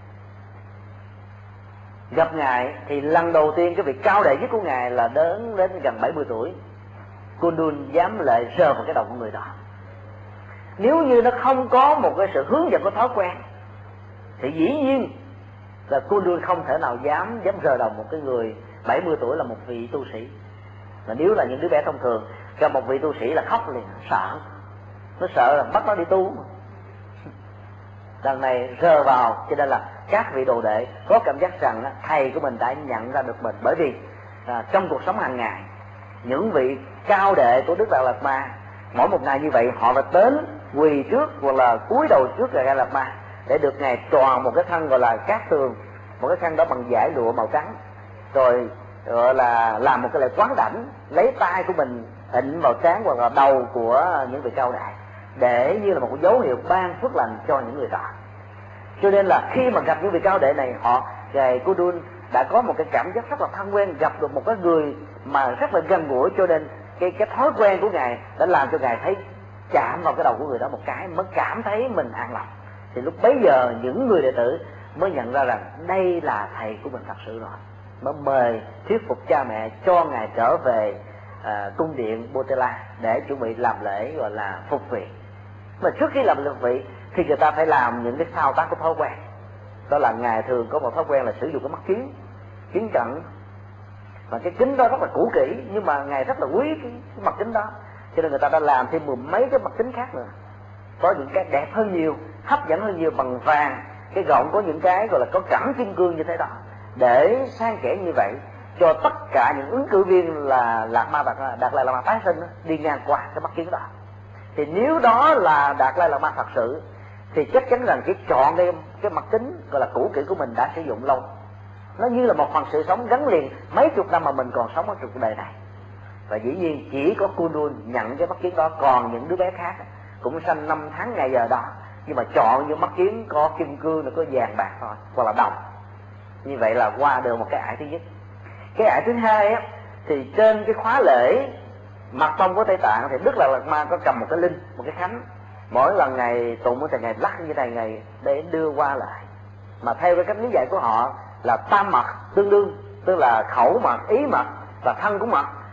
gặp ngài thì lần đầu tiên cái vị cao đệ nhất của ngài là đến đến gần bảy mươi tuổi, Kundun dám lại sờ vào cái đầu của người đó. Nếu như nó không có một cái sự hướng dẫn của thói quen thì dĩ nhiên là Kundun không thể nào dám dám rờ đầu một cái người bảy mươi tuổi là một vị tu sĩ. Và nếu là những đứa bé thông thường gặp một vị tu sĩ là khóc liền, sợ, nó sợ là bắt nó đi tu. Lần này rờ vào, cho nên là các vị đồ đệ có cảm giác rằng thầy của mình đã nhận ra được mình, bởi vì à, trong cuộc sống hàng ngày những vị cao đệ của Đức Đạt Lạt Ma mỗi một ngày như vậy họ phải đến quỳ trước hoặc là cúi đầu trước Đạt Lai Lạt Ma để được ngài tròn một cái khăn gọi là cát tường, một cái khăn đó bằng vải lụa màu trắng, rồi gọi là làm một cái lễ quán đảnh, lấy tay của mình ịnh vào trán hoặc là đầu của những vị cao đệ để như là một dấu hiệu ban phước lành cho những người đó. Cho nên là khi mà gặp những vị cao đệ này, họ ngài Kundun đã có một cái cảm giác rất là thân quen, gặp được một cái người mà rất là gần gũi, cho nên cái cái thói quen của ngài đã làm cho ngài thấy chạm vào cái đầu của người đó một cái mới cảm thấy mình an lòng. Thì lúc bấy giờ những người đệ tử mới nhận ra rằng đây là thầy của mình thật sự rồi, mới mời thuyết phục cha mẹ cho ngài trở về à, cung điện Botela để chuẩn bị làm lễ gọi là phục vị. Mà trước khi làm lễ phục vị thì người ta phải làm những cái thao tác của thói quen. Đó là ngài thường có một thói quen là sử dụng cái mắt kiến, kiến cận, và cái kính đó rất là cũ kỹ, nhưng mà ngài rất là quý cái, cái mặt kính đó, cho nên người ta đã làm thêm mười mấy cái mặt kính khác nữa, có những cái đẹp hơn nhiều, hấp dẫn hơn nhiều, bằng vàng, cái gọng có những cái gọi là có cẩm kim cương như thế đó, để sang kẻ như vậy cho tất cả những ứng cử viên là Lạt Ma Đạt Lai Lạt Ma tái sinh đi ngang qua cái mắt kiến đó. Thì nếu đó là Đạt Lai Lạt Ma thật sự thì chắc chắn rằng cái chọn cái cái mặt kính gọi là cũ kỹ của mình đã sử dụng lâu, nó như là một phần sự sống gắn liền mấy chục năm mà mình còn sống ở cuộc đời này. Và dĩ nhiên chỉ có Kundun nhận cái mắt kiến đó, còn những đứa bé khác cũng sanh năm tháng ngày giờ đó, nhưng mà chọn những mắt kiến có kim cương, nó có vàng bạc thôi, hoặc là đồng. Như vậy là qua được một cái ải thứ nhất. Cái ải thứ hai á, thì trên cái khóa lễ mật tông của Tây Tạng thì Đức Đạt Lai Lạt Ma có cầm một cái linh, một cái khánh, mỗi lần ngày tụng thì ngày lắc như này ngày để đưa qua lại. Mà theo cái cách lý giải của họ là tam mật tương đương, tức là khẩu mật, ý mật và thân của mật,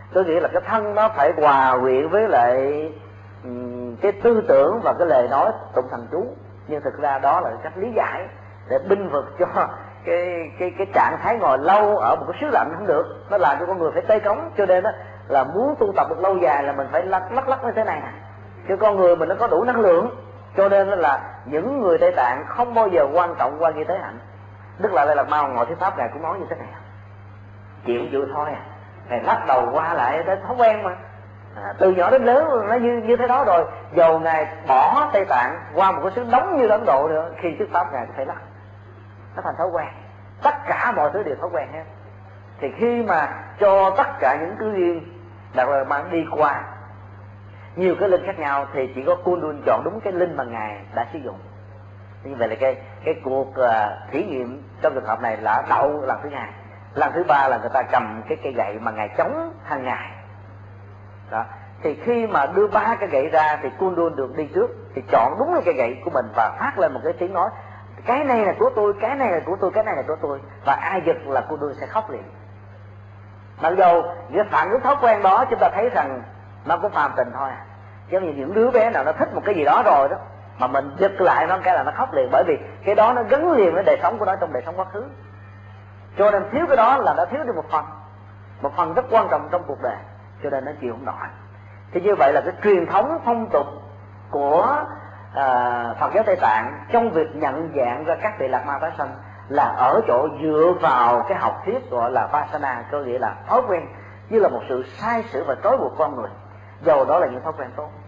Có nghĩa là cái thân nó phải hòa quyện với lại um, cái tư tưởng và cái lời nói tụng thần chú. Nhưng thực ra đó là cách lý giải để binh vực cho cái cái cái trạng thái ngồi lâu ở một cái xứ lạnh không được, nó làm cho con người phải tê cống. Cho nên đó là muốn tu tập được lâu dài là mình phải lắc lắc lắc như thế này nè, chứ con người mình nó có đủ năng lượng. Cho nên là những người Tây Tạng không bao giờ quan trọng qua nghi tế hạnh. Đức Lại Lệ Lạt Ma ngồi thuyết pháp ngài cũng nói như thế này, chịu chịu thôi à, ngài lắc đầu qua lại tới thói quen mà. À, từ nhỏ đến lớn nó như như thế đó rồi, dầu ngài bỏ Tây Tạng qua một cái xứ nóng như Ấn Độ nữa, khi thuyết pháp ngài cũng phải lắc, nó thành thói quen. Tất cả mọi thứ đều thói quen hết. Thì khi mà cho tất cả những cứ duyên Đạt Lai Lạt Ma đi qua nhiều cái linh khác nhau, thì chỉ có Kundun chọn đúng cái linh mà ngài đã sử dụng. Như vậy là cái cái cuộc uh, thí nghiệm trong trường hợp này là đậu lần thứ hai. Lần thứ ba là người ta cầm cái cây gậy mà ngài chống hàng ngày đó. Thì khi mà đưa ba cái gậy ra thì Kundun được đi trước, thì chọn đúng cái cây gậy của mình và phát lên một cái tiếng nói, cái này là của tôi, cái này là của tôi, cái này là của tôi. Và ai giật là Kundun sẽ khóc liền. Mặc dù cái phản ứng thói quen đó chúng ta thấy rằng nó cũng phàm tình thôi à. Giống như những đứa bé nào nó thích một cái gì đó rồi đó, mà mình giật lại nó cái là nó khóc liền, bởi vì cái đó nó gắn liền với đời sống của nó trong đời sống quá khứ. Cho nên thiếu cái đó là đã thiếu đi một phần, một phần rất quan trọng trong cuộc đời, cho nên nó chịu không nổi. Thì như vậy là cái truyền thống phong tục của à, Phật giáo Tây Tạng trong việc nhận dạng ra các vị Lạc Ma tái sanh là ở chỗ dựa vào cái học thuyết gọi là Vasana, có nghĩa là thói quen, như là một sự sai sử và trói buộc con người, dầu đó là những thói quen tốt.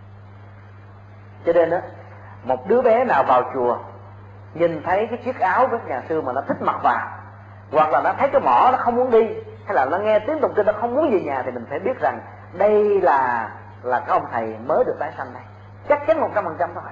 Cho nên đó, một đứa bé nào vào chùa nhìn thấy cái chiếc áo của nhà sư mà nó thích mặc vào, hoặc là nó thấy cái mỏ nó không muốn đi, hay là nó nghe tiếng tụng kinh nó không muốn về nhà, thì mình phải biết rằng đây là là cái ông thầy mới được tái sanh này, chắc chắn một trăm phần trăm thôi.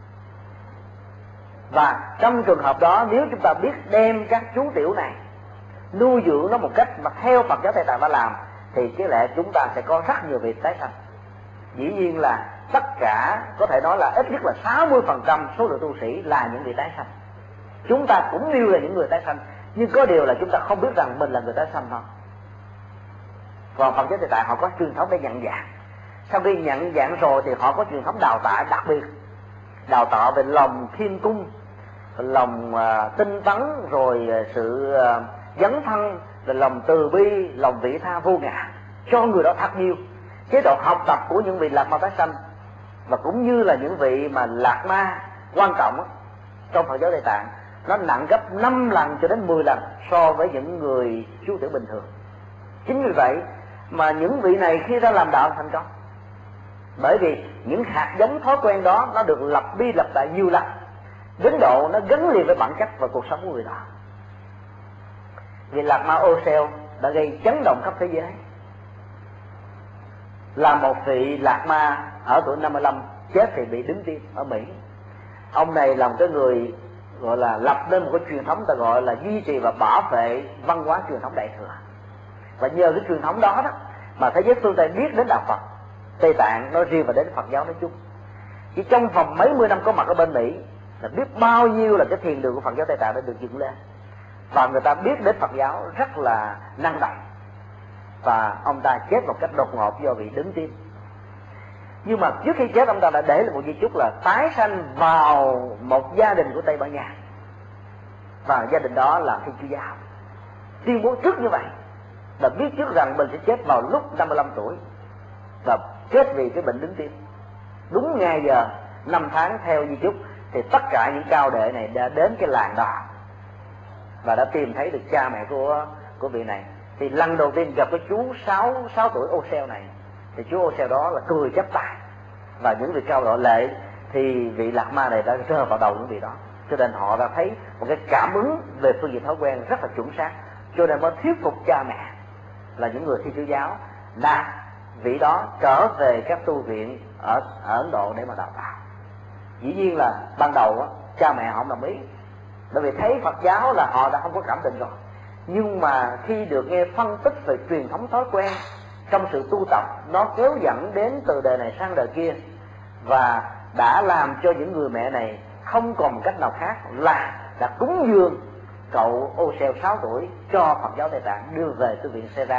Và trong trường hợp đó, nếu chúng ta biết đem các chú tiểu này nuôi dưỡng nó một cách mà theo Phật giáo Tây Tạng đã làm, thì cái lẽ chúng ta sẽ có rất nhiều vị tái sanh. Dĩ nhiên là tất cả có thể nói là ít nhất là sáu mươi phần trăm số lượng tu sĩ là những vị tái sanh. Chúng ta cũng nêu là những người tái sanh, nhưng có điều là chúng ta không biết rằng mình là người tái sanh thôi. Còn Phật giáo Tây Tạng họ có truyền thống để nhận dạng. Sau khi nhận dạng rồi thì họ có truyền thống đào tạo đặc biệt, đào tạo về lòng thiên cung, lòng uh, tinh tấn, rồi uh, sự uh, dấn thân, rồi lòng từ bi, lòng vị tha vô ngã, cho người đó thật nhiều. Chế độ học tập của những vị Lạc Ma tái sanh và cũng như là những vị mà Lạc Ma quan trọng đó, trong Phật giáo Tây Tạng, nó nặng gấp năm lần cho đến mười lần so với những người chú tiểu bình thường. Chính vì vậy mà những vị này khi ra làm đạo thành công, bởi vì những hạt giống thói quen đó nó được lặp đi lặp lại nhiều lần, đến độ nó gắn liền với bản chất và cuộc sống của người đó. Vì Lạc Ma Ô Seo đã gây chấn động khắp thế giới, là một vị Lạc Ma ở tuổi năm mươi lăm chết thì bị đứng tim ở Mỹ. Ông này là một cái người gọi là lập nên một cái truyền thống ta gọi là duy trì và bảo vệ văn hóa truyền thống Đại Thừa. Và nhờ cái truyền thống đó đó mà thế giới phương Tây biết đến đạo Phật Tây Tạng nói riêng và đến Phật giáo nói chung. Chỉ trong vòng mấy mươi năm có mặt ở bên Mỹ là biết bao nhiêu là cái thiền đường của Phật giáo Tây Tạng đã được dựng lên, và người ta biết đến Phật giáo rất là năng động. Và ông ta chết một cách đột ngột do bị đứng tim. Nhưng mà trước khi chết ông ta đã để lại một di chúc là tái sanh vào một gia đình của Tây Ban Nha, và gia đình đó là Thiên Chúa giáo. Tuyên bố trước như vậy, và biết trước rằng mình sẽ chết vào lúc năm mươi lăm tuổi và chết vì cái bệnh đứng tim. Đúng ngày giờ năm tháng theo di chúc thì tất cả những cao đệ này đã đến cái làng đó và đã tìm thấy được cha mẹ của của vị này. Thì lần đầu tiên gặp cái chú sáu sáu tuổi Ô Seo này, thì chú Ô Seo đó là cười chắp tay, và những vị cao độ lệ thì vị Lạc Ma này đã rơi vào đầu những vị đó. Cho nên họ đã thấy một cái cảm ứng về phương diện thói quen rất là chuẩn xác, cho nên mới thuyết phục cha mẹ là những người Thiên Chúa giáo đạt vị đó trở về các tu viện ở, ở Ấn Độ để mà đào tạo. Dĩ nhiên là ban đầu á, cha mẹ họ không đồng ý, bởi vì thấy Phật giáo là họ đã không có cảm tình rồi. Nhưng mà khi được nghe phân tích về truyền thống thói quen trong sự tu tập, nó kéo dẫn đến từ đời này sang đời kia, và đã làm cho những người mẹ này không còn một cách nào khác là đã cúng dường cậu Ô Seo sáu tuổi cho Phật giáo Tây Tạng, đưa về tu viện Sera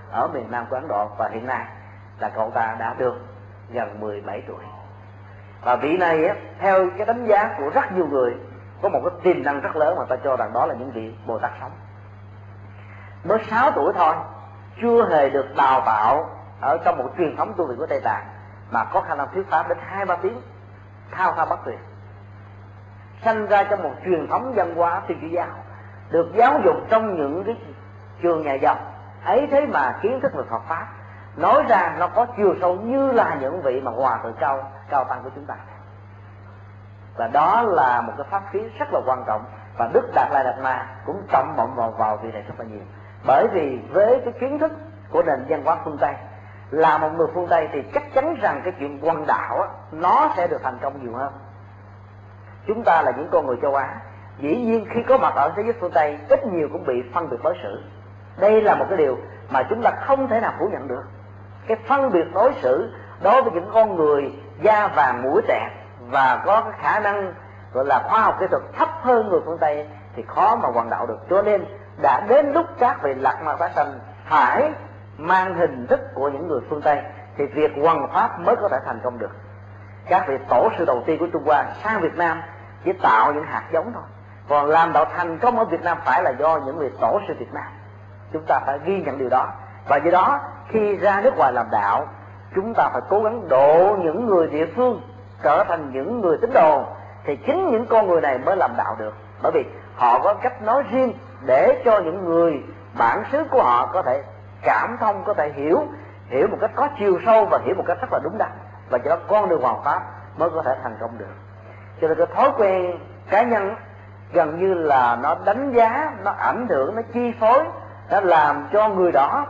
ở miền Nam của Ấn Độ, và hiện nay là cậu ta đã được gần mười bảy tuổi. Và vị này á, theo cái đánh giá của rất nhiều người, có một cái tiềm năng rất lớn mà ta cho rằng đó là những vị Bồ Tát sống. Mới sáu tuổi thôi, chưa hề được đào tạo ở trong một truyền thống tu viện của Tây Tạng, mà có khả năng thuyết pháp đến hai ba tiếng thao thao bất tuyệt. Sanh ra trong một truyền thống văn hóa Thiên Chúa giáo, được giáo dục trong những cái trường nhà dòng ấy, thế mà kiến thức về Phật pháp nói ra nó có chiều sâu như là những vị mà hòa thượng cao cao tăng của chúng ta. Và đó là một cái pháp khí rất là quan trọng, và Đức Đạt Lai Đạt Ma cũng trọng vọng vào vào việc này rất là nhiều. Bởi vì với cái kiến thức của nền văn hóa phương Tây, là một người phương Tây thì chắc chắn rằng cái chuyện quần đạo á, nó sẽ được thành công nhiều hơn. Chúng ta là những con người châu Á, dĩ nhiên khi có mặt ở thế giới phương Tây, ít nhiều cũng bị phân biệt đối xử. Đây là một cái điều mà chúng ta không thể nào phủ nhận được. Cái phân biệt đối xử đối với những con người da vàng mũi tẹt và có cái khả năng gọi là khoa học kỹ thuật thấp hơn người phương Tây thì khó mà hoàn đạo được. Cho nên đã đến lúc các vị Lạc Ma Tái Sanh phải mang hình thức của những người phương Tây thì việc hoằng pháp mới có thể thành công được. Các vị tổ sư đầu tiên của Trung Hoa sang Việt Nam chỉ tạo những hạt giống thôi, còn làm đạo thành công ở Việt Nam phải là do những vị tổ sư Việt Nam. Chúng ta phải ghi nhận điều đó. Và do đó khi ra nước ngoài làm đạo, chúng ta phải cố gắng độ những người địa phương trở thành những người tín đồ, thì chính những con người này mới làm đạo được. Bởi vì họ có cách nói riêng để cho những người bản xứ của họ có thể cảm thông, có thể hiểu hiểu một cách có chiều sâu và hiểu một cách rất là đúng đắn. Và cho đó con đường hoàn pháp mới có thể thành công được. Cho nên cái thói quen cá nhân gần như là nó đánh giá, nó ảnh hưởng, nó chi phối, nó làm cho người đó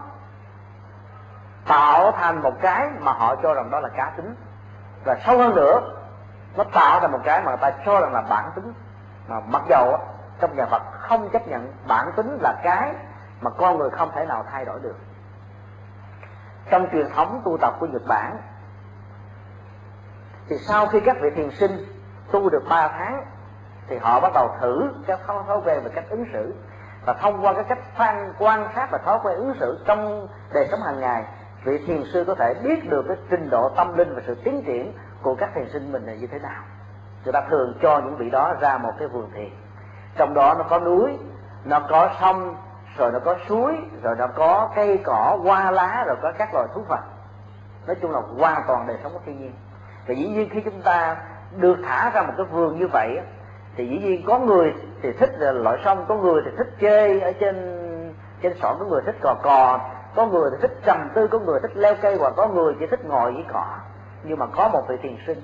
tạo thành một cái mà họ cho rằng đó là cá tính. Và sâu hơn nữa, nó tạo thành một cái mà người ta cho rằng là bản tính. Mà mặc dầu trong nhà Phật không chấp nhận bản tính là cái mà con người không thể nào thay đổi được. Trong truyền thống tu tập của Nhật Bản thì sau khi các vị thiền sinh tu được ba tháng thì họ bắt đầu thử các thói quen về cách ứng xử, và thông qua cái cách phan quan sát và thói quen ứng xử trong đời sống hàng ngày, vị thiền sư có thể biết được cái trình độ tâm linh và sự tiến triển của các thiền sinh mình là như thế nào. Người ta thường cho những vị đó ra một cái vườn thiền, trong đó nó có núi, nó có sông, rồi nó có suối, rồi nó có cây cỏ, hoa lá, rồi có các loài thú vật. Nói chung là hoàn toàn đời sống của thiên nhiên. Và dĩ nhiên khi chúng ta được thả ra một cái vườn như vậy thì dĩ nhiên có người thì thích loại sông, có người thì thích chơi ở trên trên sỏi, có người thích cò cò, có người thì thích trầm tư, có người thích leo cây, hoặc có người chỉ thích ngồi với cỏ. Nhưng mà có một vị thiền sinh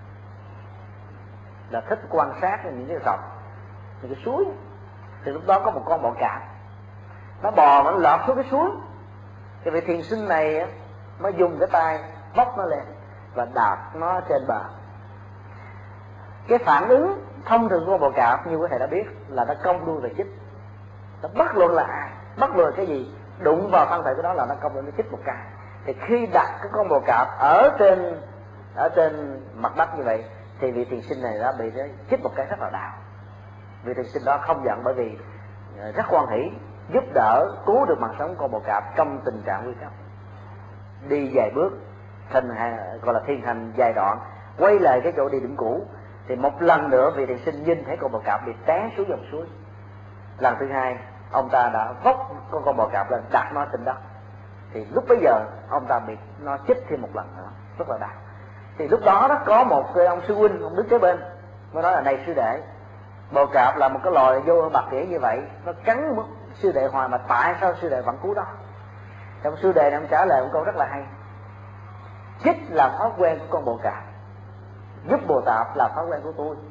là thích quan sát những cái dòng, những cái suối. Thì lúc đó có một con bọ cạp, nó bò nó lọt xuống cái suối. Thì vị thiền sinh này mới dùng cái tay bóc nó lên và đạp nó trên bờ. Cái phản ứng thông thường của con bọ cạp như quý thầy đã biết là nó cong đuôi về chích. Nó bất luận là ai, bất luận cái gì đụng vào thân thể của nó là nó cong đuôi, nó chích một cái. Thì khi đặt cái con bọ cạp ở trên ở trên mặt đất như vậy thì vị thiền sinh này đã bị chích một cái rất là đau. Vị thiền sinh đó không giận, bởi vì rất hoan hỷ giúp đỡ cứu được mạng sống con bọ cạp trong tình trạng nguy cấp. Đi vài bước thành gọi là thiền hành vài đoạn, quay lại cái chỗ địa điểm cũ thì một lần nữa vị thiền sinh nhìn thấy con bọ cạp bị té xuống dòng suối. Lần thứ hai ông ta đã vốc con con bọ cạp lên đặt nó trên đất. Thì lúc bấy giờ ông ta bị nó chích thêm một lần nữa, rất là đau. Thì lúc đó nó có một ông sư huynh, ông đứng kế bên mới nói là này sư đệ, bọ cạp là một cái loài vô bạc nghĩa như vậy, nó cắn sư đệ hoài mà tại sao sư đệ vẫn cứu đó? Trong sư đệ này ông trả lời một câu rất là hay: chích là thói quen của con bọ cạp, giúp Bồ Tát là thói quen của tôi.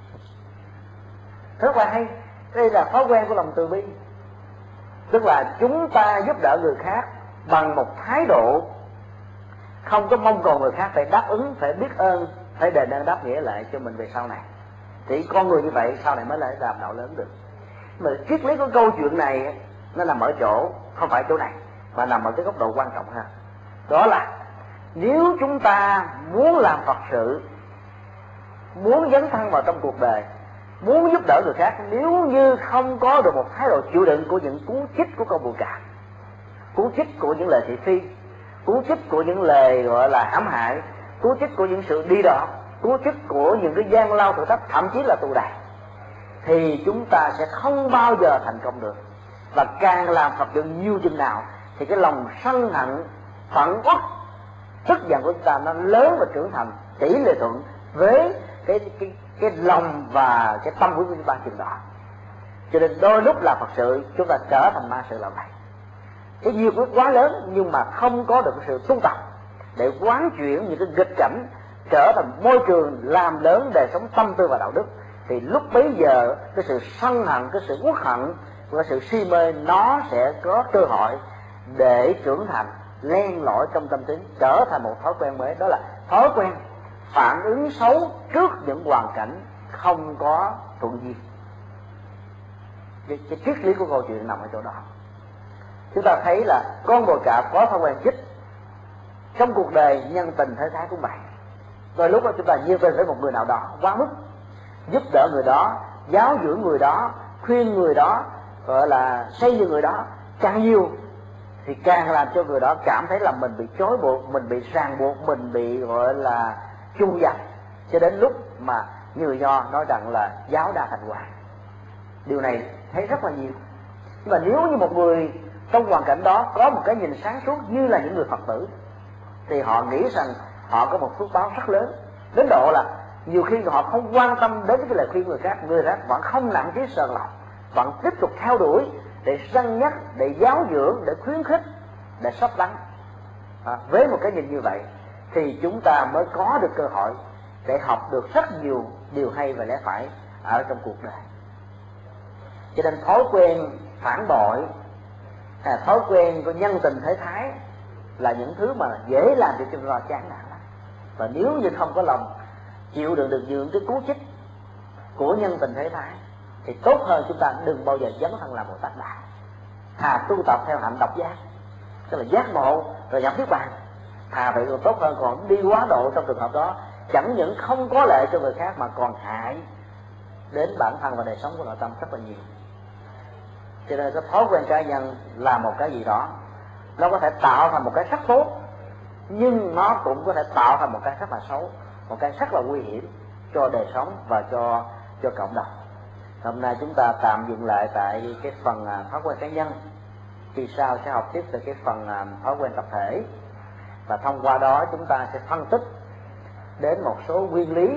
Rất là hay. Đây là thói quen của lòng từ bi, tức là chúng ta giúp đỡ người khác bằng một thái độ không có mong cầu người khác phải đáp ứng, phải biết ơn, phải đền ơn đáp nghĩa lại cho mình về sau này. Thì con người như vậy sau này mới lại làm đạo lớn được. Mà triết lý của câu chuyện này nó nằm ở chỗ, không phải chỗ này, mà nằm ở cái góc độ quan trọng hơn. Đó là nếu chúng ta muốn làm Phật sự, muốn dấn thân vào trong cuộc đời, muốn giúp đỡ người khác, nếu như không có được một thái độ chịu đựng của những cú chích của con bồ cạp cú chích của những lời thị phi, cú chích của những lời gọi là hãm hại, cú chích của những sự đi đọt, cú chích của những cái gian lao thử thách, thậm chí là tù đày, thì chúng ta sẽ không bao giờ thành công được. Và càng làm Phật sự nhiều chừng nào thì cái lòng sân hận, phẫn uất, tức giận của chúng ta nó lớn và trưởng thành tỷ lệ thuận với cái cái cái lòng và cái tâm của chúng ta chừng đó. Cho nên đôi lúc là Phật sự chúng ta trở thành ma sự làm này. Cái duyên quyết quá lớn nhưng mà không có được sự tu tập để quán chuyển những cái nghịch cảnh trở thành môi trường làm lớn đời sống tâm tư và đạo đức, thì lúc bấy giờ cái sự sân hận, cái sự uất hận, cái sự si mê nó sẽ có cơ hội để trưởng thành, len lỏi trong tâm trí, trở thành một thói quen mới. Đó là thói quen phản ứng xấu trước những hoàn cảnh không có thuận duyên. Cái, cái triết lý của câu chuyện nằm ở chỗ đó. Chúng ta thấy là con bồ cạp có thói quen chích. Trong cuộc đời nhân tình thế thái cũng vậy. Rồi lúc đó chúng ta nhiệt tình với một người nào đó quá mức, giúp đỡ người đó, giáo dưỡng người đó, khuyên người đó, gọi là xây dựng người đó càng nhiều, thì càng làm cho người đó cảm thấy là mình bị trói buộc, mình bị ràng buộc, mình bị gọi là chung dập, cho đến lúc mà người Nho nói rằng là giáo đa thành hoàng. Điều này thấy rất là nhiều. Nhưng mà nếu như một người trong hoàn cảnh đó có một cái nhìn sáng suốt như là những người Phật tử, thì họ nghĩ rằng họ có một phước báo rất lớn, đến độ là nhiều khi họ không quan tâm đến cái lời khuyên người khác, người khác vẫn không nặng chí sờn lòng, vẫn tiếp tục theo đuổi để răn nhắc, để giáo dưỡng, để khuyến khích, để sắp lắng. À, với một cái nhìn như vậy thì chúng ta mới có được cơ hội để học được rất nhiều điều hay và lẽ phải ở trong cuộc đời. Cho nên thói quen phản bội, à, thói quen của nhân tình thế thái là những thứ mà dễ làm cho chúng ta chán nản lắm. Và nếu như không có lòng chịu đựng được những cái cú chích của nhân tình thế thái thì tốt hơn chúng ta đừng bao giờ dấn thân làm một tác đạo, thà tu tập theo hạnh độc giác, tức là giác ngộ rồi nhập niết bàn, thà vậy còn tốt hơn. Còn đi quá độ trong trường hợp đó chẳng những không có lợi cho người khác mà còn hại đến bản thân và đời sống của nội tâm rất là nhiều. Cho nên cái thói quen cá nhân là một cái gì đó nó có thể tạo thành một cái rất tốt, nhưng nó cũng có thể tạo thành một cái rất là xấu, một cái rất là nguy hiểm cho đời sống và cho cho cộng đồng. Hôm nay chúng ta tạm dừng lại tại cái phần thói quen cá nhân, kỳ sau sẽ học tiếp từ cái phần thói quen tập thể, và thông qua đó chúng ta sẽ phân tích đến một số nguyên lý,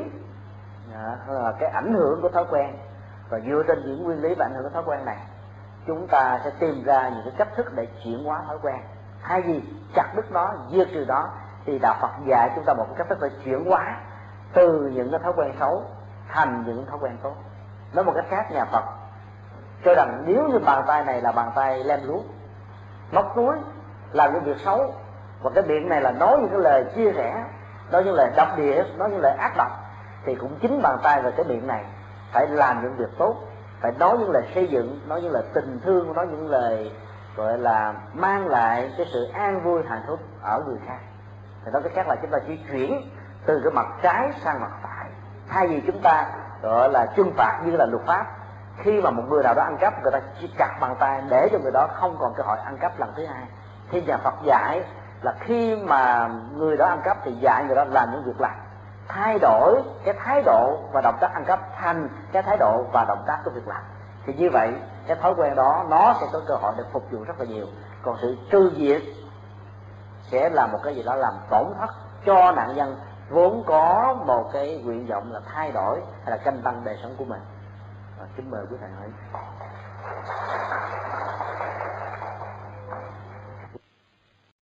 cái ảnh hưởng của thói quen, và dựa trên những nguyên lý và ảnh hưởng của thói quen này chúng ta sẽ tìm ra những cái cách thức để chuyển hóa thói quen. Thay vì chặt đứt nó, diệt trừ nó, thì đạo Phật dạy chúng ta một cách thức để chuyển hóa từ những cái thói quen xấu thành những thói quen tốt. Nói một cách khác, nhà Phật cho rằng nếu như bàn tay này là bàn tay lem luốc, móc túi, làm những việc xấu, và cái miệng này là nói những cái lời chia rẽ, nói những lời độc địa, nói những lời ác độc, thì cũng chính bàn tay và cái miệng này phải làm những việc tốt, phải nói những lời xây dựng, nói những lời tình thương, nói những lời gọi là mang lại cái sự an vui hạnh phúc ở người khác. Thì nói cái khác là chúng ta chỉ chuyển từ cái mặt trái sang mặt phải, thay vì chúng ta gọi là trừng phạt như là luật pháp. Khi mà một người nào đó ăn cắp, người ta chỉ chặt bàn tay để cho người đó không còn cơ hội ăn cắp lần thứ hai. Thì nhà Phật dạy là khi mà người đó ăn cắp thì dạy người đó làm những việc lành, thay đổi cái thái độ và động tác ăn cắp thành cái thái độ và động tác của việc làm. Thì như vậy cái thói quen đó nó sẽ có cơ hội để phục vụ rất là nhiều. Còn sự trừ diệt sẽ là một cái gì đó làm tổn thất cho nạn nhân vốn có một cái nguyện vọng là thay đổi hay là canh tăng đời sống của mình. Kính mời quý thầy hỏi.